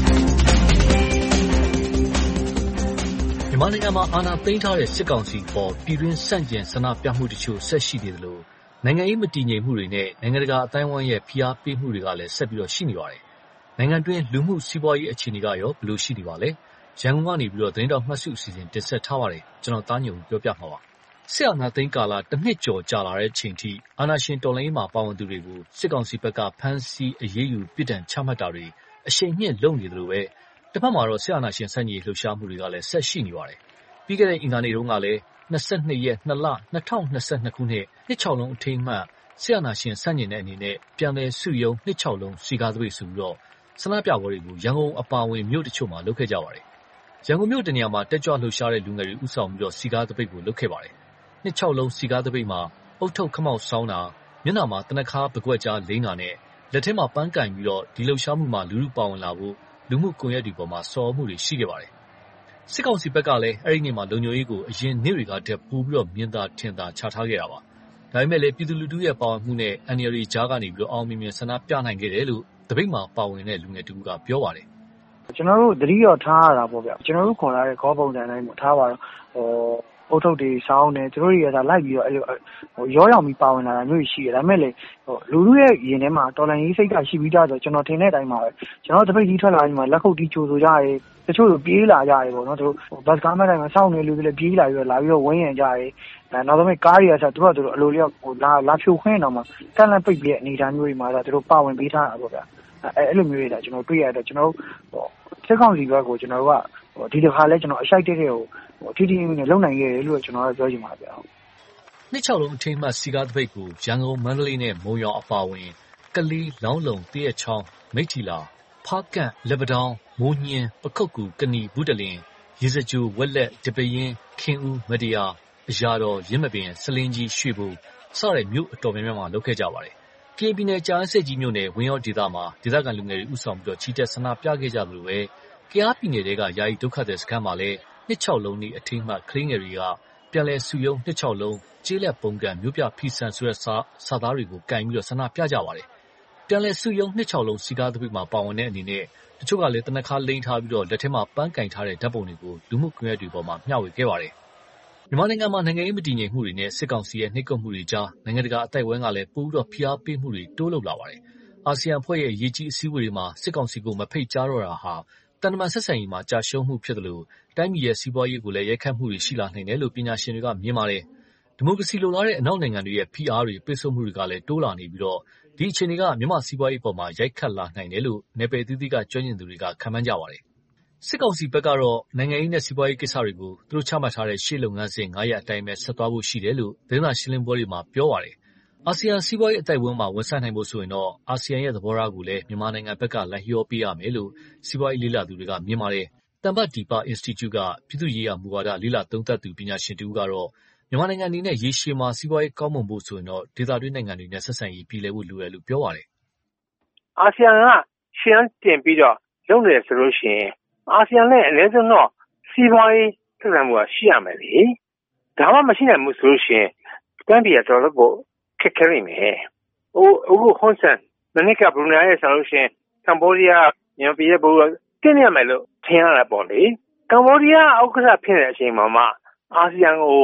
မြန်မာနိုင်ငံမှာအာဏာသိမ်းထားတဲ့စစ်ကောင်စီပေါ်ပြည်တွင်းဆန့်ကျင်ဆန္ဒပြမှုတချို့ဆက်ရှိနေတယ်လို့နိုင်ငံရေးမတည်ငြိမ်မှုတွေနဲ့နိုင်ငံတကာအတိုင်းအဝိုင်းရဲ့ဖိအားပေးမှုတွေကလည်းဆက်ပြီးတော့ရှိနေပါတယ်။နိုင်ငံတွင်းလူမှုစီးပွားရေးအခြေအနေကရောဘယ်လိုရှိနေပါလဲ။ရန်ကုန်ကနေပြီးတော့သတင်းတောက်မှတ်စုအစီအစဉ်တင်ဆက်ထားပါတယ်။ကျွန်တော်သားညုံပြောပြမှာပါ။စစ်အာဏာသိမ်းကာလတစ်နှစ်ကျော်ကြာလာတဲ့အချိန်ထိအာဏာရှင်တော်လှန်ရေးမှာပါဝင်သူတွေကိုစစ်ကောင်စီဘက်ကဖမ်းဆီးအရေးယူပြစ်ဒဏ်ချမှတ်တာတွေအရှိန်မြင့်လုပ်နေတယ်လို့ပဲတစ်ဖက်မှာတော့စစ်အာဏာရှင်စန့်ကျင်လှုပ်ရှားမှုတွေကလည်းဆက်ရှိနေပါတယ်။ပြီးခဲ့တဲ့အင်္ဂါနေ့တုန်းကလည်း၂၂ရက်၂လ၂၀၂၂ခုနှစ်နှစ်၆လုံးအထိမ်းအမှတ်ဆရာနာရှင်စန့်ကျင်တဲ့အနေနဲ့ပြန်လည်စုယုံနှစ်၆လုံးစီကားသပိတ်ဆိုပြီးတော့ဆန္ဒပြပွဲတွေကိုရန်ကုန်အပါအဝင်မြို့တချို့မှာလုပ်ခဲ့ကြပါတယ်။ရန်ကုန်မြို့တနေရာမှာတက်ကြွလှုပ်ရှားတဲ့လူငယ်တွေဥဆောင်ပြီးတော့စီကားသပိတ်ကိုလုပ်ခဲ့ပါတယ်။နှစ်၆လုံးစီကားသပိတ်မှာအုတ်ထုတ်ခမောက်ဆောင်းတာမျက်နှာမှာတနခါပကွက်ကြားလိမ့်တာနဲ့လက်ထဲမှာပန်းကင်ပြီးတော့ဒီလှုပ်ရှားမှုမှာလူလူပါဝင်လာဖို့လူမှုကွန်ရက်တွေပေါ်မှာစော်မှုတွေရှိခဲ့ပါတယ်။စစ်ကောင်စီဘက်ကလည်းအဲ့ဒီနေ့မှာလုံခြုံရေးကိုအရင်နေ့တွေကတည်းပို့ပြီးတော့မြင်သာထင်သာချထားခဲ့တာပါ။ဒါပေမဲ့လည်းပြည်သူလူထုရဲ့ပါဝင်မှုနဲ့အန်ရီရီကြားကနေပြီးတော့အောင်မြင်မြင်ဆန္ဒပြနိုင်ခဲ့တယ်လို့တပိတ်မှာပါဝင်တဲ့လူငယ်တူကပြောပါတယ်။ကျွန်တော်တို့သတိရောထားရတာပေါ့ဗျ။ကျွန်တော်တို့ခေါ်လာတဲ့ခေါ်ပုံစံတိုင်းပေါ့ထားပါတော့ဟိုအုတ်ထုတ်တွေစောင်းနေသူတို့တွေကသာလိုက်ပြီးတော့အဲ့လိုဟိုရောရောင်ပြီးပါဝင်လာတာမျိုးရှိတယ်ဒါပေမဲ့လေဟိုလူလူရဲ့ရင်ထဲမှာတော်လန်ရေးစိတ်ကရှိပြီးသားဆိုကျွန်တော်ထင်တဲ့အတိုင်းပါပဲကျွန်တော်တပိတ်ကြီးထွက်လာပြီးမှလက်ခုပ်တီးကြိုဆိုကြရဲတချို့ဆိုပြေးလာကြရဲပေါ့နော်သူတို့ဘတ်ကားမဲ့တိုင်းမှာစောင့်နေလူတွေလည်းပြေးလာပြီးတော့လာပြီးတော့ဝန်းရံကြရဲအဲနောက်ဆုံးကားတွေကဆိုသူတို့ကသူတို့အလိုလျောက်ဟိုလာလာဖြိုခွင်းတော့မှကန့်လန့်ပိတ်ပြီးတဲ့အနေအထားမျိုးတွေမှာဆိုသူတို့ပါဝင်ပေးထားတာပေါ့ဗျအဲအဲ့လိုမျိုးတွေဒါကျွန်တော်တွေ့ရတော့ကျွန်တော်ဟိုစစ်ကောင်စီဘက်ကိုကျွန်တော်တို့ကဟိုဒီတစ်ခါလဲကျွန်တော်အရှိုက်တဲ့တဲ့ကိုဟိုထီထီနဲ့လုံနိုင်ခဲ့တယ်လို့ကျွန်တော်ကပြောချင်ပါဗျာ။နှစ်၆လုံးအထိမ်းအမှတ်စီကားသပိတ်ကိုရန်ကုန်မန္တလေးနဲ့မုံရွာအပါအဝင်ကလေးလောင်းလုံတရက်ချောင်းမိထီလာဖားကန့်လက်ပတောင်းမိုးညင်းပခုတ်ကူကနီဘူးတလင်ရေစကြိုဝက်လက်တပရင်ခင်ဦးမတရားအရာတော်ရင်းမပင်စလင်းကြီးရွှေဘိုစတဲ့မြို့အတော်များများမှာလုပ်ခဲ့ကြပါတယ်။ကရင်ပြည်နယ်ကြာအင်းစိတ်ကြီးမြို့နယ်ဝင်းရောဒေသမှာဒေသခံလူငယ်တွေဥဆောင်ပြီးတော့ချီတက်ဆန္ဒပြခဲ့ကြသလိုပဲကယားပြည်နယ်ကယာယီဒုက္ခသည်စခန်းမှာလည်းနှစ်၆လုံးဤအထိမ်းအမှတ်ကလေးငယ်တွေကပြန်လည်စုယုံနှစ်၆လုံးကျေးလက်ပုံကံမြို့ပြဖီဆန်ဆိုတဲ့စာစာသားတွေကိုကင်ပြီးတော့ဆန္ဒပြကြပါတယ်။ပြန်လည်စုယုံနှစ်၆လုံးစီကားသပိတ်မှာပါဝင်တဲ့အနေနဲ့တချို့ကလည်းတနခါလိန်ထားပြီးတော့လက်ထဲမှာပန်းကင်ထားတဲ့ဓာတ်ပုံတွေကိုလူမှုကွန်ရက်တွေပေါ်မှာမျှဝေခဲ့ပါတယ်။မြန်မာနိုင်ငံမှာနိုင်ငံရေးမတည်ငြိမ်မှုတွေနဲ့စစ်ကောင်စီရဲ့နှိပ်ကွပ်မှုတွေကြားနိုင်ငံတကာအသိုက်အဝန်းကလည်းပိုပြီးတော့ဖိအားပေးမှုတွေတိုးလုပ်လာပါတယ်။အာဆီယံအဖွဲ့ရဲ့အရေးကြီးအစည်းအဝေးတွေမှာစစ်ကောင်စီကိုမဖိတ်ကြားတော့တာဟာတန်တမာဆက်ဆံရေးမှာကြာရှုံးမှုဖြစ်တယ်လို့တိုင်းပြည်ရဲ့စီးပွားရေးကိုလည်းရိုက်ခတ်မှုတွေရှိလာနိုင်တယ်လို့ပညာရှင်တွေကမြင်ပါတယ်။ဒီမိုကရေစီလိုလားတဲ့အနောက်နိုင်ငံတွေရဲ့ဖိအားတွေပိတ်ဆို့မှုတွေကလည်းတိုးလာနေပြီးတော့ဒီအခြေအနေကမြန်မာစီးပွားရေးပေါ်မှာရိုက်ခတ်လာနိုင်တယ်လို့နယ်ပယ်သီးသီးကကျွမ်းကျင်သူတွေကခန့်မှန်းကြပါတယ်။စစ်ကောင်စီဘက်ကတော့နိုင်ငံရေးနဲ့စီးပွားရေးကိစ္စတွေကိုသူတို့ချမှတ်ထားတဲ့ရှေ့လုပ်ငန်းစဉ်၅ရပ်အတိုင်းပဲဆက်သွားဖို့ရှိတယ်လို့သတင်းစာရှင်းလင်းပွဲတွေမှာပြောပါတယ်။အာဆီယံစီးပွားရေးအသိုက်အဝန်းမှာဝန်ဆန့်နိုင်ဖို့ဆိုရင်တော့အာဆီယံရဲ့သဘောထားကိုလည်းမြန်မာနိုင်ငံဘက်ကလိုက်လျောပေးရမယ်လို့စီးပွားရေးလေ့လာသူတွေကမြင်ပါတယ်။တမ္ပဒီပါ Institute ကပြည်သူ့ရေးရာမူဝါဒလေ့လာသုံးသပ်သူပညာရှင်တူကတော့မြန်မာနိုင်ငံအနေနဲ့ရေရှည်မှာစီးပွားရေးကောင်းမွန်ဖို့ဆိုရင်တော့ဒေသတွင်းနိုင်ငံတွေနဲ့ဆက်ဆံရေးပြည်လည်ဖို့လိုတယ်လို့ပြောပါတယ်။အာဆီယံကရှင်းတင်ပြီးတော့လုပ်နေတယ်ဆိုလို့ရှိရင်အာဆီယံနဲ့အနည်းဆုံးတော့စီးပွားရေးဆက်ဆံမှုကရှိရမယ်လေ။ဒါမှမရှိနိုင်ဘူးဆိုလို့ရှိရင်တန်းပြည်ကတော်တော်ကိုခက်ခဲနေမယ်။ဟိုအခုဟွန်ဆန်မနေ့ကဘရူနိုင်းရဲ့ဆိုလို့ရှိရင်ကမ္ဘောဒီးယားမြန်မာပြည်ရဲ့ဘိုးတင်းနေရမယ်လို့ထင်ရတာပေါ့လေ။ကမ္ဘောဒီးယားအောက်ကစားဖြစ်တဲ့အချိန်မှာမှအာဆီယံကို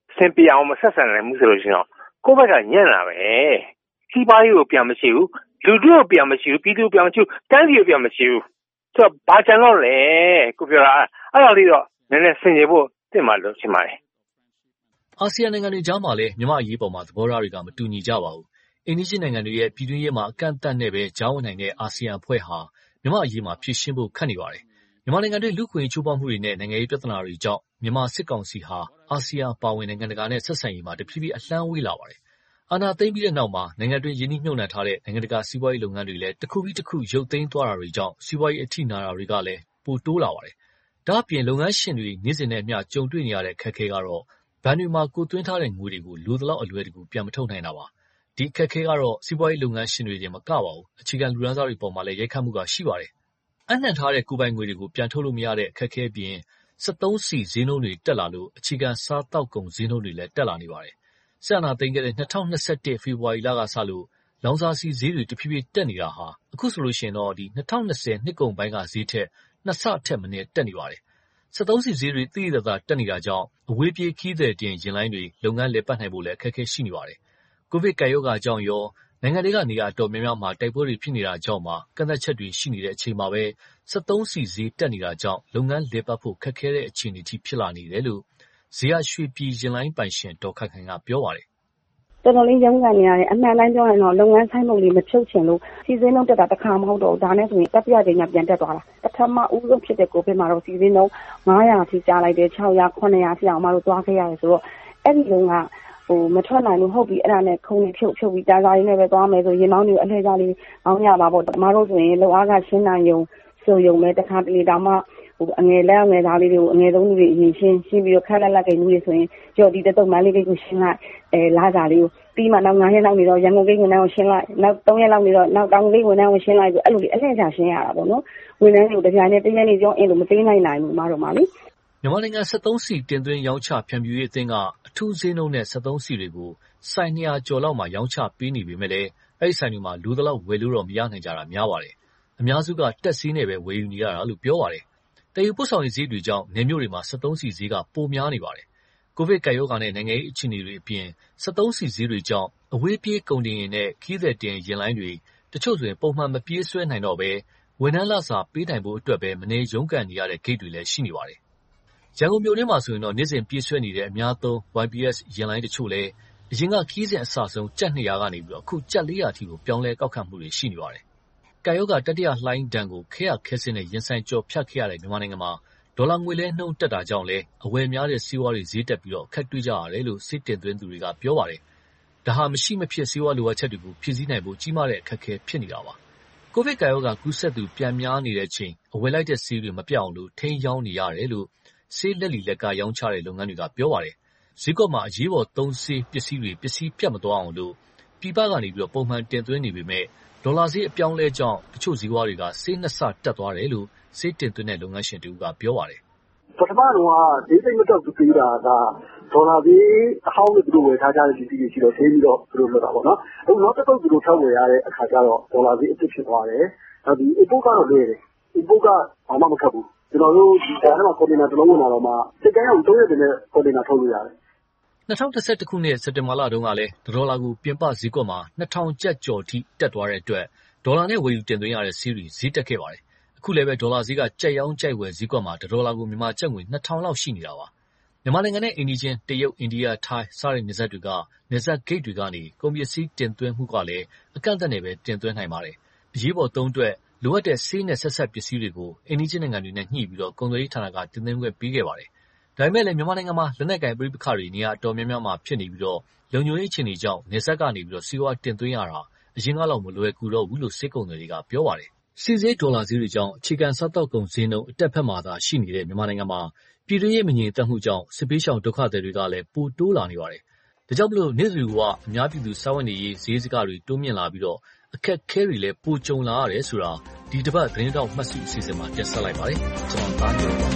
စင်ပြအောင်မဆက်ဆံနိုင်ဘူးဆိုလို့ရှိရင်ကိုယ့်ဘက်ကညံ့လာပဲစီးပွားရေးကိုပြန်မရှိဘူးလူတို့ကိုပြန်မရှိဘူးပြည်သူကိုပြန်မရှိဘူးတိုင်းပြည်ကိုပြန်မရှိဘူးဆိုတော့ဘာကြံတော့လဲကိုပြောတာအဲ့ဒါလေးတော့နည်းနည်းဆင်ခြင်ဖို့တင်ပါလို့ရှင်းပါတယ်အာဆီယံနိုင်ငံတွေကြားမှာလည်းမြန်မာအရေးပေါ်မှာသဘောထားတွေကမတူညီကြပါဘူးအိန္ဒိယနိုင်ငံတွေရဲ့ပြည်တွင်းရေးမှာအကန့်အသတ်နဲ့ပဲကြားဝင်နိုင်တဲ့အာဆီယံအဖွဲ့ဟာမြန်မာအရေးမှာဖြေရှင်းဖို့ခက်နေပါတယ်မြန်မာနိုင်ငံတွေလူ့ခွင့်ချိုးဖောက်မှုတွေနဲ့နိုင်ငံရေးပြဿနာတွေကြောင့်မြန်မာစစ်ကောင်စီဟာအာဆီယံပါဝင်နိုင်ငံတကာနဲ့ဆက်ဆံရေးမှာတဖြည်းဖြည်းအလှမ်းဝေးလာပါတယ်အာဏာသိမ်းပြီးတဲ့နောက်မှာနိုင်ငံတွင်းရင်းနှီးမြှုပ်နှံထားတဲ့နိုင်ငံတကာစီးပွားရေးလုပ်ငန်းတွေလည်းတစ်ခုပြီးတစ်ခုရုပ်သိမ်းသွားတာတွေကြောင့်စီးပွားရေးအထိနာတာတွေကလည်းပိုတိုးလာပါတယ်ဒါ့အပြင်လုပ်ငန်းရှင်တွေနေ့စဉ်နဲ့အမျှကြုံတွေ့နေရတဲ့အခက်အခဲကတော့ဘဏ်တွေမှာကိုသွင်းထားတဲ့ငွေတွေကိုလိုသလောက်အလွယ်တကူပြန်မထုတ်နိုင်တာပါဒီအခက်အခဲကတော့စီးပွားရေးလုပ်ငန်းရှင်တွေတင်မကပါဘူးအခြေခံလူတန်းစားတွေပေါ်မှာလည်းရိုက်ခတ်မှုကရှိပါတယ်အနှံ့ထားတဲ့ကိုယ်ပိုင်ငွေတွေကိုပြန်ထုတ်လို့မရတဲ့အခက်အခဲအပြင်စက်သုံးဆီဈေးနှုန်းတွေတက်လာလို့အခြေခံစားတောက်ကုန်ဈေးနှုန်းတွေလည်းတက်လာနေပါတယ်ဆန္ဒသိမ်းခဲ့တဲ့၂၀၂၁ဖေဖော်ဝါရီလကစလို့လောင်စာဆီဈေးတွေတဖြည်းဖြည်းတက်နေတာဟာအခုဆိုလို့ရှိရင်တော့ဒီ၂၀၂၀နှစ်ကုန်ပိုင်းကဈေးထက်နှစ်ဆထက်မနည်းတက်နေပါတယ်စက်သုံးဆီဈေးတွေသိသိသာသာတက်နေတာကြောင့်အဝေးပြေးခီးသည်တင်ယာဉ်လိုင်းတွေလုပ်ငန်းလည်ပတ်နိုင်ဖို့လည်းအခက်အခဲရှိနေပါတယ်ကိုဗစ်ကပ်ရောဂါကြောင့်ရောနိုင်ငံတွေကနေရာအတော်များများမှာတိုက်ပွဲတွေဖြစ်နေတာကြောင့်မှကန့်သတ်ချက်တွေရှိနေတဲ့အချိန်မှာပဲစက်သုံးဆီဈေးတက်နေတာကြောင့်လုပ်ငန်းလည်ပတ်ဖို့ခက်ခဲတဲ့အခြေအနေကြီးဖြစ်လာနေတယ်လို့ဇေယျရွှေပြည်ယာဉ်လိုင်းပိုင်ရှင်ဒေါ်ခိုင်ခိုင်ကပြောပါတယ်တော်တော်လေးရုန်းကန်နေရတယ်အမှန်တိုင်းပြောရင်တော့လုပ်ငန်းဆိုင်မှုတွေမဖြုတ်ချင်လို့စီစဉ်လုံးတက်တာတစ်ခါမဟုတ်တော့ဒါနဲ့ဆိုရင်တတိယကြိမ်ကပြန်တက်သွားတာပထမဦးဆုံးဖြစ်တဲ့ကိုဗစ်မှာတော့စီစဉ်လုံး၅ရာထိကြားလိုက်တယ်၆ရာ၇ရာထိအောင်မတို့သွားခဲ့ရတယ်ဆိုတော့အဲ့ဒီလုံးကဟိုမထွက်နိုင်လို့ဟုတ်ပြီအဲ့ဒါနဲ့ခုံနေဖြုတ်ဖြုတ်ပြီးတာစာရင်းနဲ့ပဲသွားမယ်ဆိုရင်မောင်းတွေအလှည့်ကြလေးမောင်းရပါပေါ့မတို့ဆိုရင်လောက်အားကရှင်းနိုင်ရုံဆိုရုံပဲတစ်ခါတလေတောင်မှဟိုအငယ်လက်အငယ်သားလေးတွေကိုအငယ်ဆုံးလူတွေအရင်ရှင်းရှင်းပြီးတော့ခက်လက်လက်ကိန်းလူတွေဆိုရင်ကြော်ဒီတက်တော့မန်းလေးကိုရှင်းလိုက်အဲလာစာလေးကိုပြီးမှနောက်၅ရက်လောက်နေတော့ရန်ကုန်ကိန်းဝန်ထမ်းကိုရှင်းလိုက်နောက်၃ရက်လောက်နေတော့နောက်တောင်ကိန်းဝန်ထမ်းကိုရှင်းလိုက်ပြီးအဲ့လိုလေးအလှည့်ချရှင်းရတာပေါ့နော်ဝန်ထမ်းတွေကိုတရားနဲ့တရက်နေကြောင်းအင်းလို့မသိနိုင်နိုင်ဘူးမတို့မှလေမြန်မာနိုင်ငံစက်သုံးဆီတင်သွင်းရောင်းချဖြန့်ဖြူးရေးအသင်းကအထူးဈေးနှုန်းနဲ့စက်သုံးဆီတွေကိုစိုင်၂ရာကျော်လောက်မှာရောင်းချပေးနေပေမဲ့လည်းအဲ့ဒီဆိုင်တွေမှာလူသလောက်ဝယ်လို့တော့မရနိုင်ကြတာများပါတယ်အများစုကတက်ဈေးနဲ့ပဲဝယ်ယူနေရတာလို့ပြောပါတယ်တည်ယူပို့ဆောင်ရေးဈေးတွေကြောင့်နေမျိုးတွေမှာစက်သုံးဆီဈေးကပိုများနေပါတယ်ကိုဗစ်ကပ်ရောဂါနဲ့နိုင်ငံရေးအခြေအနေတွေအပြင်စက်သုံးဆီဈေးတွေကြောင့်အဝေးပြေးကုန်တင်ယာဉ်နဲ့ခီးသည်တင်ယာဉ်လိုင်းတွေတချို့ဆိုရင်ပုံမှန်မပြေးဆွဲနိုင်တော့ဘဲဝန်ထမ်းလစာပေးနိုင်ဖို့အတွက်ပဲမနေရုန်းကန်နေရတဲ့ဂိတ်တွေလည်းရှိနေပါတယ်ရန်ကုန်မြို့ထဲမှာဆိုရင်တော့နေ့စဉ်ပြေးဆွဲနေတဲ့အများသုံး ဝိုင် ပီ အက်စ် ယာဉ်လိုင်းတချို့လည်းအရင်ကခီးစဉ်အစဆုံးကျပ်၂ရာကနေပြီးတော့အခုကျပ်၄ရာထိကိုပြောင်းလဲကောက်ခံမှုတွေရှိနေပါတယ်ကပ်ရောဂါတတိယလှိုင်းဒဏ်ကိုခဲရခဲစင်းနဲ့ရင်ဆိုင်ကျော်ဖြတ်ခဲ့ရတဲ့မြန်မာနိုင်ငံမှာဒေါ်လာငွေလဲနှုန်းတက်တာကြောင့်လည်းအဝယ်များတဲ့စီးပွားတွေဈေးတက်ပြီးတော့အခက်တွေ့ကြရတယ်လို့စစ်တင်သွင်းသူတွေကပြောပါတယ်။ဒါဟာမရှိမဖြစ်စီးပွားလိုအပ်ချက်တွေကိုဖြည့်ဆည်းနိုင်ဖို့ကြီးမားတဲ့အခက်အခဲဖြစ်နေတာပါ။ကိုဗစ်ကပ်ရောဂါကူးစက်သူပြန်များနေတဲ့အချိန်အဝယ်လိုက်တဲ့ဆေးတွေမပြောင်းလို့ထိန်းရောင်းနေရတယ်လို့ဆေးလက်လီလက်ကရောင်းချတဲ့လုပ်ငန်းတွေကပြောပါတယ်။ဈေးကွက်မှာအရေးပေါ်သုံးဆေးပစ္စည်းတွေပစ္စည်းပြတ်မသွားအောင်လို့ပြည်ပကနေပြီးတော့ပုံမှန်တင်သွင်းနေပေမဲ့ဒေါ်လာဈေးအပြောင်းလဲကြောင့်တချို့ဈေးကွာတွေကဆေးနှစ်ဆတက်သွားတယ်လို့ဆေးတင်သွင်းတဲ့လုပ်ငန်းရှင်တူကပြောပါတယ်။ပထမတော့ဈေးသိမ့်မတက်ဘူးပြီးတာကဒေါ်လာဈေးအဟောင်းနဲ့သူတို့ဝယ်ထားကြတဲ့ပစ္စည်းတွေရှိတော့ဈေးပြီးတော့သူတို့လုပ်တာပေါ့နော်။အခုနောက်တစ်ပုတ်သူတို့ထပ်ဝယ်ရတဲ့အခါကျတော့ဒေါ်လာဈေးအစ်ဖြစ်သွားတယ်။နောက်ဒီ import ကတော့လွယ်တယ်။ import ကဘာမှမခက်ဘူး။ကျွန်တော်တို့ဒီကြားထဲမှာ container တစ်လုံးဝင်လာတော့မှစိတ်ကန်းအောင်သုံးရက်တည်းနဲ့ container ထုတ်လို့ရတယ်။၂၀၂၁ခုနှစ်စက်တင်ဘာလတုန်းကလည်းဒေါ်လာကိုပြင်ပဈေးကွက်မှာနှစ်ထောင်ကျပ်ကျော်ထိတက်သွားတဲ့အတွက်ဒေါ်လာနဲ့ဝယ်ယူတင်သွင်းရတဲ့ဆေးတွေဈေးတက်ခဲ့ပါတယ်။အခုလည်းပဲဒေါ်လာဈေးကကြက်ရောင်းကြိုက်ဝယ်ဈေးကွက်မှာဒေါ်လာကိုမြန်မာကျပ်ငွေနှစ်ထောင်လောက်ရှိနေတာပါ။မြန်မာနိုင်ငံနဲ့အိမ်နီးချင်းတရုတ်၊အိန္ဒိယ၊ထိုင်းစတဲ့နယ်စပ်တွေကနယ်စပ်ဂိတ်တွေကနေကုန်ပစ္စည်းတင်သွင်းမှုကလည်းအကန့်အသတ်နဲ့ပဲတင်သွင်းနိုင်ပါတယ်။အရေးပေါ်သုံးအတွက်လိုအပ်တဲ့ဆေးနဲ့ဆက်စပ်ပစ္စည်းတွေကိုအိမ်နီးချင်းနိုင်ငံတွေနဲ့ညှိပြီးတော့ကုန်သွယ်ရေးဌာနကတင်သွင်းခွင့်ပေးခဲ့ပါတယ်။ဒါပေမဲ့လည်းမြန်မာနိုင်ငံမှာလက်နက်ကိုင်ပဋိပက္ခတွေနေရာအတော်များများမှာဖြစ်နေပြီးတော့လုံခြုံရေးအခြေအနေကြောင့်နယ်စပ်ကနေပြီးတော့စီးပွားတင်သွင်းရတာအရင်ကလောက်မလွယ်ကူတော့ဘူးလို့စစ်ကုန်တွေကပြောပါတယ်။စီဈေးဒေါ်လာဈေးတွေကြောင့်အခြေခံစားတောက်ကုန်ဈေးနှုန်းအတက်ဖက်မှာသာရှိနေတဲ့မြန်မာနိုင်ငံမှာပြည်တွင်းရေးမငြိမ်သက်မှုကြောင့်စစ်ပေးရှောင်ဒုက္ခသည်တွေကလည်းပိုတိုးလာနေပါတယ်။ဒါကြောင့်မလို့နေ့စဉ်ကအများပြည်သူစားဝတ်နေရေးဈေးစကားတွေတိုးမြင့်လာပြီးတော့အခက်ခဲတွေလည်းပိုကြုံလာရတယ်ဆိုတာဒီတစ်ပတ်သတင်းတောက်မှတ်စုအစီအစဉ်မှာတင်ဆက်လိုက်ပါတယ်။ကျွန်တော်သားညိုပါ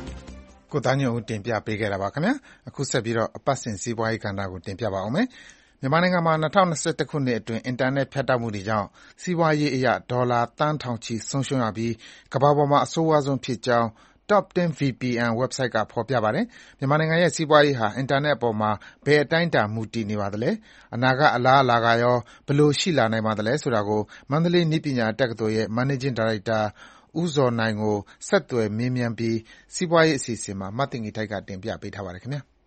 ကိုသားညွန့်ဦးတင်ပြပေးခဲ့တာပါခင်ဗျာအခုဆက်ပြီးတော့အပတ်စဉ်စီးပွားရေးကဏ္ဍကိုတင်ပြပါအောင်မယ်မြန်မာနိုင်ငံမှာ၂၀၂၁ခုနှစ်အတွင်းအင်တာနက်ဖြတ်တောက်မှုတွေကြောင့်စီးပွားရေးအရဒေါ်လာသန်းထောင်ချီဆုံးရှုံးရပြီးကမ္ဘာပေါ်မှာအဆိုးဝါးဆုံးဖြစ်ကြောင်း Top 10 ဗီ ပီ အန် website ကဖော်ပြပါတယ်။မြန်မာနိုင်ငံရဲ့စီးပွားရေးဟာအင်တာနက်အပေါ်မှာဘယ်အတိုင်းအတာမူတည်နေပါသလဲ။အနာဂတ်အလားအလာကရောဘယ်လိုရှိလာနိုင်ပါသလဲဆိုတာကိုမန္တလေးနည်းပညာတက္ကသိုလ်ရဲ့ Managing Director ဦးဇော်နိုင်ကိုဆက်သွယ်မေးမြန်းပြီးစီးပွားရေးအစီအစဉ်မှာမသိင်္ဂီထိုက်ကတင်ပြပေးထားပါတယ်ခင်ဗျာ။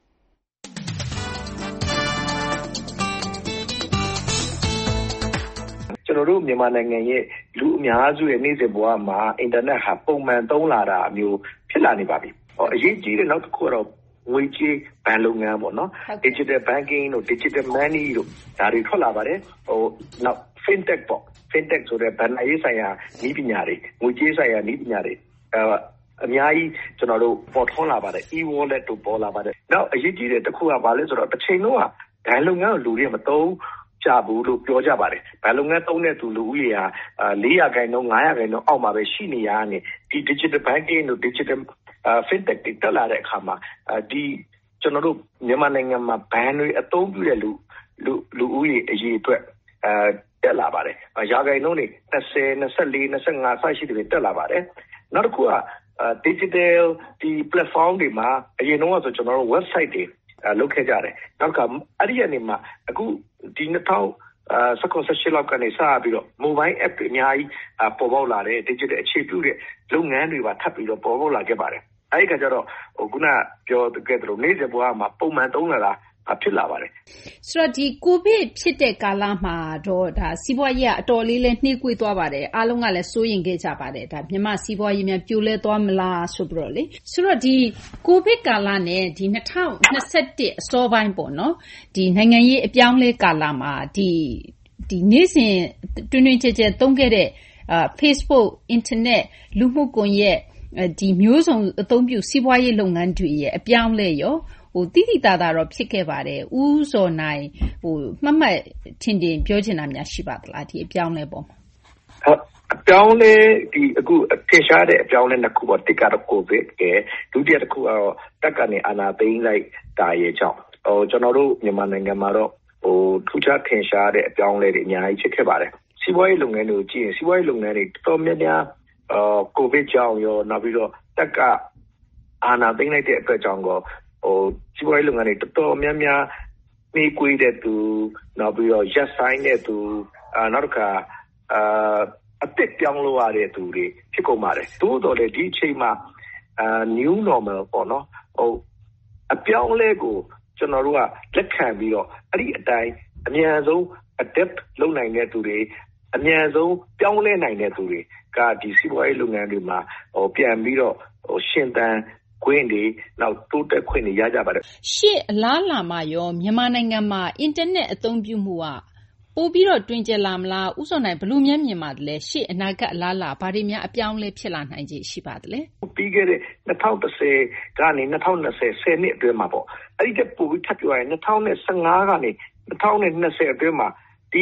ကျွန်တော်တို့မြန်မာနိုင်ငံရဲ့လူအများစုရဲ့နေ့စဉ်ဘဝမှာအင်တာနက်ဟာပုံမှန်သုံးလာတာမျိုးဖြစ်လာနေပါပြီ။အရေးကြီးတဲ့နောက်တစ်ခုကတော့ငွေကြေးဘဏ်လုပ်ငန်းပေါ့နော် digital banking တို့ digital money တို့ဒါတွေထွက်လာပါတယ်။ဟိုနောက် fintech ပေါ့ fintech ဆိုတဲ့ဘဏ္ဍာရေးဆိုင်ရာနည်းပညာတွေငွေကြေးဆိုင်ရာနည်းပညာတွေအဲအများကြီးကျွန်တော်တို့ပေါ်ထွန်းလာပါတယ် e-wallet တို့ပေါ်လာပါတယ်။နောက်အရေးကြီးတဲ့တစ်ခုကဘာလဲဆိုတော့တစ်ချိန်လုံးကဘဏ်လုပ်ငန်းကိုလူတွေမသုံးကြဘူးလို့ပြောကြပါတယ်။ဘဏ်လုပ်ငန်းသုံးတဲ့သူလူဦးရေဟာ၄ရာခိုင်နှုန်း၅ရာခိုင်နှုန်းအောက်မှာပဲရှိနေရတာနဲ့ဒီ digital banking တို့ digital fintech တွေတက်လာတဲ့အခါမှာဒီကျွန်တော်တို့မြန်မာနိုင်ငံမှာဘဏ်တွေအသုံးပြုတဲ့လူလူလူဦးရေအရေးအတွက်အဲတက်လာပါတယ်။ရာခိုင်နှုန်းတွေ၂၀ ၂၄ ၂၅ဆရှိတယ်တက်လာပါတယ်။နောက်တစ်ခုက digital ဒီ platform တွေမှာအရင်တော့ဆိုကျွန်တော်တို့ website တွေလုပ်ခဲ့ကြတယ်။နောက်ကအဲ့ဒီအနေမှာအခုဒီ၂၀၁၇ ၁၈လောက်ကနေစပြီးတော့ mobile app တွေအများကြီးပေါ်ပေါက်လာတယ် digital အခြေပြုတဲ့လုပ်ငန်းတွေပါထပ်ပြီးတော့ပေါ်ပေါက်လာခဲ့ပါတယ်။အဲဒီကကြတော့ဟိုခုနပြောခဲ့သလိုနေ့စဉ်ဘဝမှာပုံမှန်သုံးလာတာဖြစ်လာပါတယ်။ဆိုတော့ဒီကိုဗစ်ဖြစ်တဲ့ကာလမှာတော့ဒါစီးပွားရေးကအတော်လေးလဲနှေးကွေးသွားပါတယ်။အားလုံးကလည်းစိုးရိမ်ခဲ့ကြပါတယ်။ဒါမြန်မာစီးပွားရေးများပြိုလဲသွားမလားဆိုပြီးတော့လေ။ဆိုတော့ဒီကိုဗစ်ကာလနဲ့ဒီ၂၀၂၁အစောပိုင်းပေါ့နော်။ဒီနိုင်ငံရေးအပြောင်းလဲကာလမှာဒီဒီနေ့စဉ်တွင်တွင်ကျဲကျဲသုံးခဲ့တဲ့အာ Facebook, Internet လူမှုကွန်ရက်ဒီမျိုးစုံအသုံးပြုစီးပွားရေးလုပ်ငန်းတွေရဲ့အပြောင်းလဲရောဟိုတိတိတသာတော့ဖြစ်ခဲ့ပါတယ်ဦးဇော်နိုင်ဟိုမှတ်မှတ်ထင်ထင်ပြောချင်တာများရှိပါသလားဒီအပြောင်းလဲပေါ့မှာဟုတ်အပြောင်းလဲဒီအခုထင်ရှားတဲ့အပြောင်းလဲနှစ်ခုပေါ့တစ်ကတော့ကိုဗစ်ကဒုတိယတစ်ခုကတော့တက်ကနေအာဏာသိမ်းလိုက်တာရဲ့ကြောင့်ဟိုကျွန်တော်တို့မြန်မာနိုင်ငံမှာတော့ဟိုထူးခြားထင်ရှားတဲ့အပြောင်းလဲတွေအများကြီးဖြစ်ခဲ့ပါတယ်စီးပွားရေးလုပ်ငန်းတွေကိုကြည့်ရင်စီးပွားရေးလုပ်ငန်းတွေတော်တော်များများအာကိုဗစ်ကြောင့်ရောနောက်ပြီးတော့တက်ကအာဏာသိမ်းလိုက်တဲ့အတွက်ကြောင့်ကောဟိုစီးပွားရေးလုပ်ငန်းတွေတော်တော်များများနှေးကွေးတဲ့သူနောက်ပြီးတော့ရက်ဆိုင်တဲ့သူအာနောက်တစ်ခါအာအသစ်ပြောင်းလို့ရတဲ့သူတွေဖြစ်ကုန်ပါတယ်သို့တော်လည်းဒီအချိန်မှာအာ new normal ပေါ့နော်ဟိုအပြောင်းလဲကိုကျွန်တော်တို့ကလက်ခံပြီးတော့အဲ့ဒီအတိုင်းအမြန်ဆုံး adapt လုပ်နိုင်တဲ့သူတွေအမြန်ဆုံးပြောင်းလဲနိုင်တဲ့သူတွေကဒီစီးပွားရေးလုပ်ငန်းတွေမှာဟိုပြန်ပြီးတော့ဟိုရှင်သန်ခွင့်တွေနောက်တိုးတက်ခွင့်တွေရကြပါတယ်ရှေ့အလားလာမှာရောမြန်မာနိုင်ငံမှာအင်တာနက်အသုံးပြုမှုကပိုပြီးတော့တွင်ကျယ်လာမလားဥဆောင်နိုင်ဘလို့များမြင်ပါတယ်ရှေ့အနာဂတ်အလားလာဘာတွေများအပြောင်းလဲဖြစ်လာနိုင်ခြေရှိပါသလဲပြီးခဲ့တဲ့၂၀၁၀ကနေ၂၀၂၀ ဆယ်နှစ်အတွင်းမှာပေါ့အဲ့ဒီတက်ပိုပြီးထပ်ပြောရရင်၂၀၁၅ကနေ၂၀၂၀အတွင်းမှာဒီ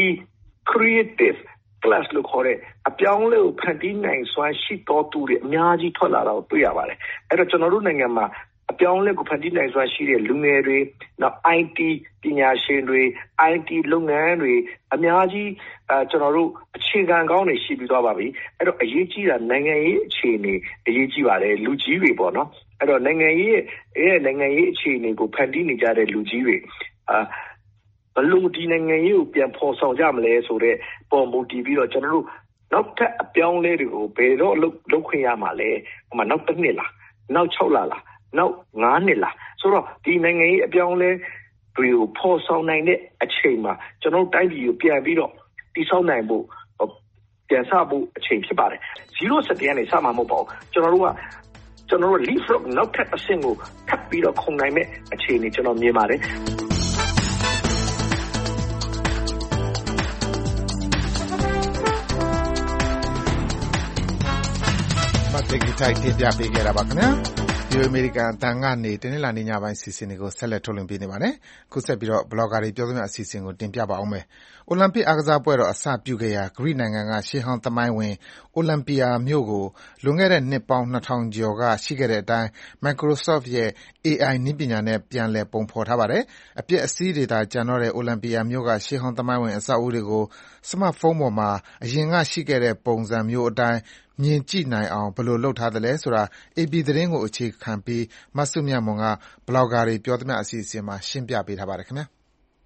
creative class လို့ခေါ်တဲ့အပြောင်းလဲကိုဖန်တီးနိုင်စွမ်းရှိတော်သူတွေအများကြီးထွက်လာတာကိုတွေ့ရပါတယ်အဲ့တော့ကျွန်တော်တို့နိုင်ငံမှာအပြောင်းလဲကိုဖန်တီးနိုင်စွမ်းရှိတဲ့လူငယ်တွေနောက် အိုင် တီ ပညာရှင်တွေ အိုင် တီ လုပ်ငန်းတွေအများကြီးအဲကျွန်တော်တို့အခြေခံကောင်းတွေရှိပြီးသွားပါပြီအဲ့တော့အရေးကြီးတာနိုင်ငံရေးအခြေအနေအရေးကြီးပါတယ်လူကြီးတွေပေါ့နော်အဲ့တော့နိုင်ငံရေးရဲ့နိုင်ငံရေးအခြေအနေကိုဖန်တီးနေကြတဲ့လူကြီးတွေအာဘလို့ဒီနိုင်ငံရေးကိုပြန်ဖော်ဆောင်ကြမလဲဆိုတော့ပုံမူတည်ပြီးတော့ကျွန်တော်တို့နောက်ထပ်အပြောင်းလဲတွေကိုဘယ်တော့လုပ်ခွင့်ရမှာလဲဟိုမှာနောက်တစ်နှစ်လားနောက်၆လလားနောက်၅နှစ်လားဆိုတော့ဒီနိုင်ငံရေးအပြောင်းလဲတွေကိုဖော်ဆောင်နိုင်တဲ့အချိန်မှာကျွန်တော်တို့တိုင်းပြည်ကိုပြန်ပြီးတော့တည်ဆောက်နိုင်ဖို့ပြန်စဖို့အချိန်ဖြစ်ပါတယ်ဇီရိုစတင်ကနေစမှာမဟုတ်ပါဘူးကျွန်တော်တို့ကကျွန်တော်တို့ leapfrog နောက်ထပ်အဆင့်ကိုထပ်ပြီးတော့ခုံနိုင်မဲ့အခြေအနေကျွန်တော်မြင်ပါတယ်မသိကိထိုက်တင်ပြပေးခဲ့တာပါခင်ဗျာဒီအမေရိကန်အတန်ကနေတင်းနှလာနေညပိုင်းစီစဉ်တွေကိုဆက်လက်ထုတ်လွှင့်ပေးနေပါတယ်။ခုဆက်ပြီးတော့ဘလော့ဂါတွေပြောသမျှအစီအစဉ်ကိုတင်ပြပါအောင်မယ်။အိုလံပစ်အားကစားပွဲတော်အစပြုခဲ့ရာဂရိနိုင်ငံကရှေးဟောင်းသမိုင်းဝင်အိုလံပီယာမြို့ကိုလွန်ခဲ့တဲ့နှစ်ပေါင်းနှစ်ထောင်ကျော်ကရှိခဲ့တဲ့အတိုင်း Microsoft ရဲ့ အေ အိုင် နည်းပညာနဲ့ပြန်လည်ပုံဖော်ထားပါတယ်။အပျက်အစီးတွေသာကျန်တော့တဲ့အိုလံပီယာမြို့ကရှေးဟောင်းသမိုင်းဝင်အဆောက်အဦတွေကိုစမတ်ဖုန်းပေါ်မှာအရင်ကရှိခဲ့တဲ့ပုံစံမျိုးအတိုင်းမြင်ကြည့်နိုင်အောင်ဘယ်လိုလုပ်ထားသလဲဆိုတာ အေပီ သတင်းကိုအခြေခံပြီးမစုမြတ်မွန်ကဘလော့ဂါတွေပြောသမျှအစီအစဉ်မှာရှင်းပြပေးထားပါတယ်ခင်ဗျာ။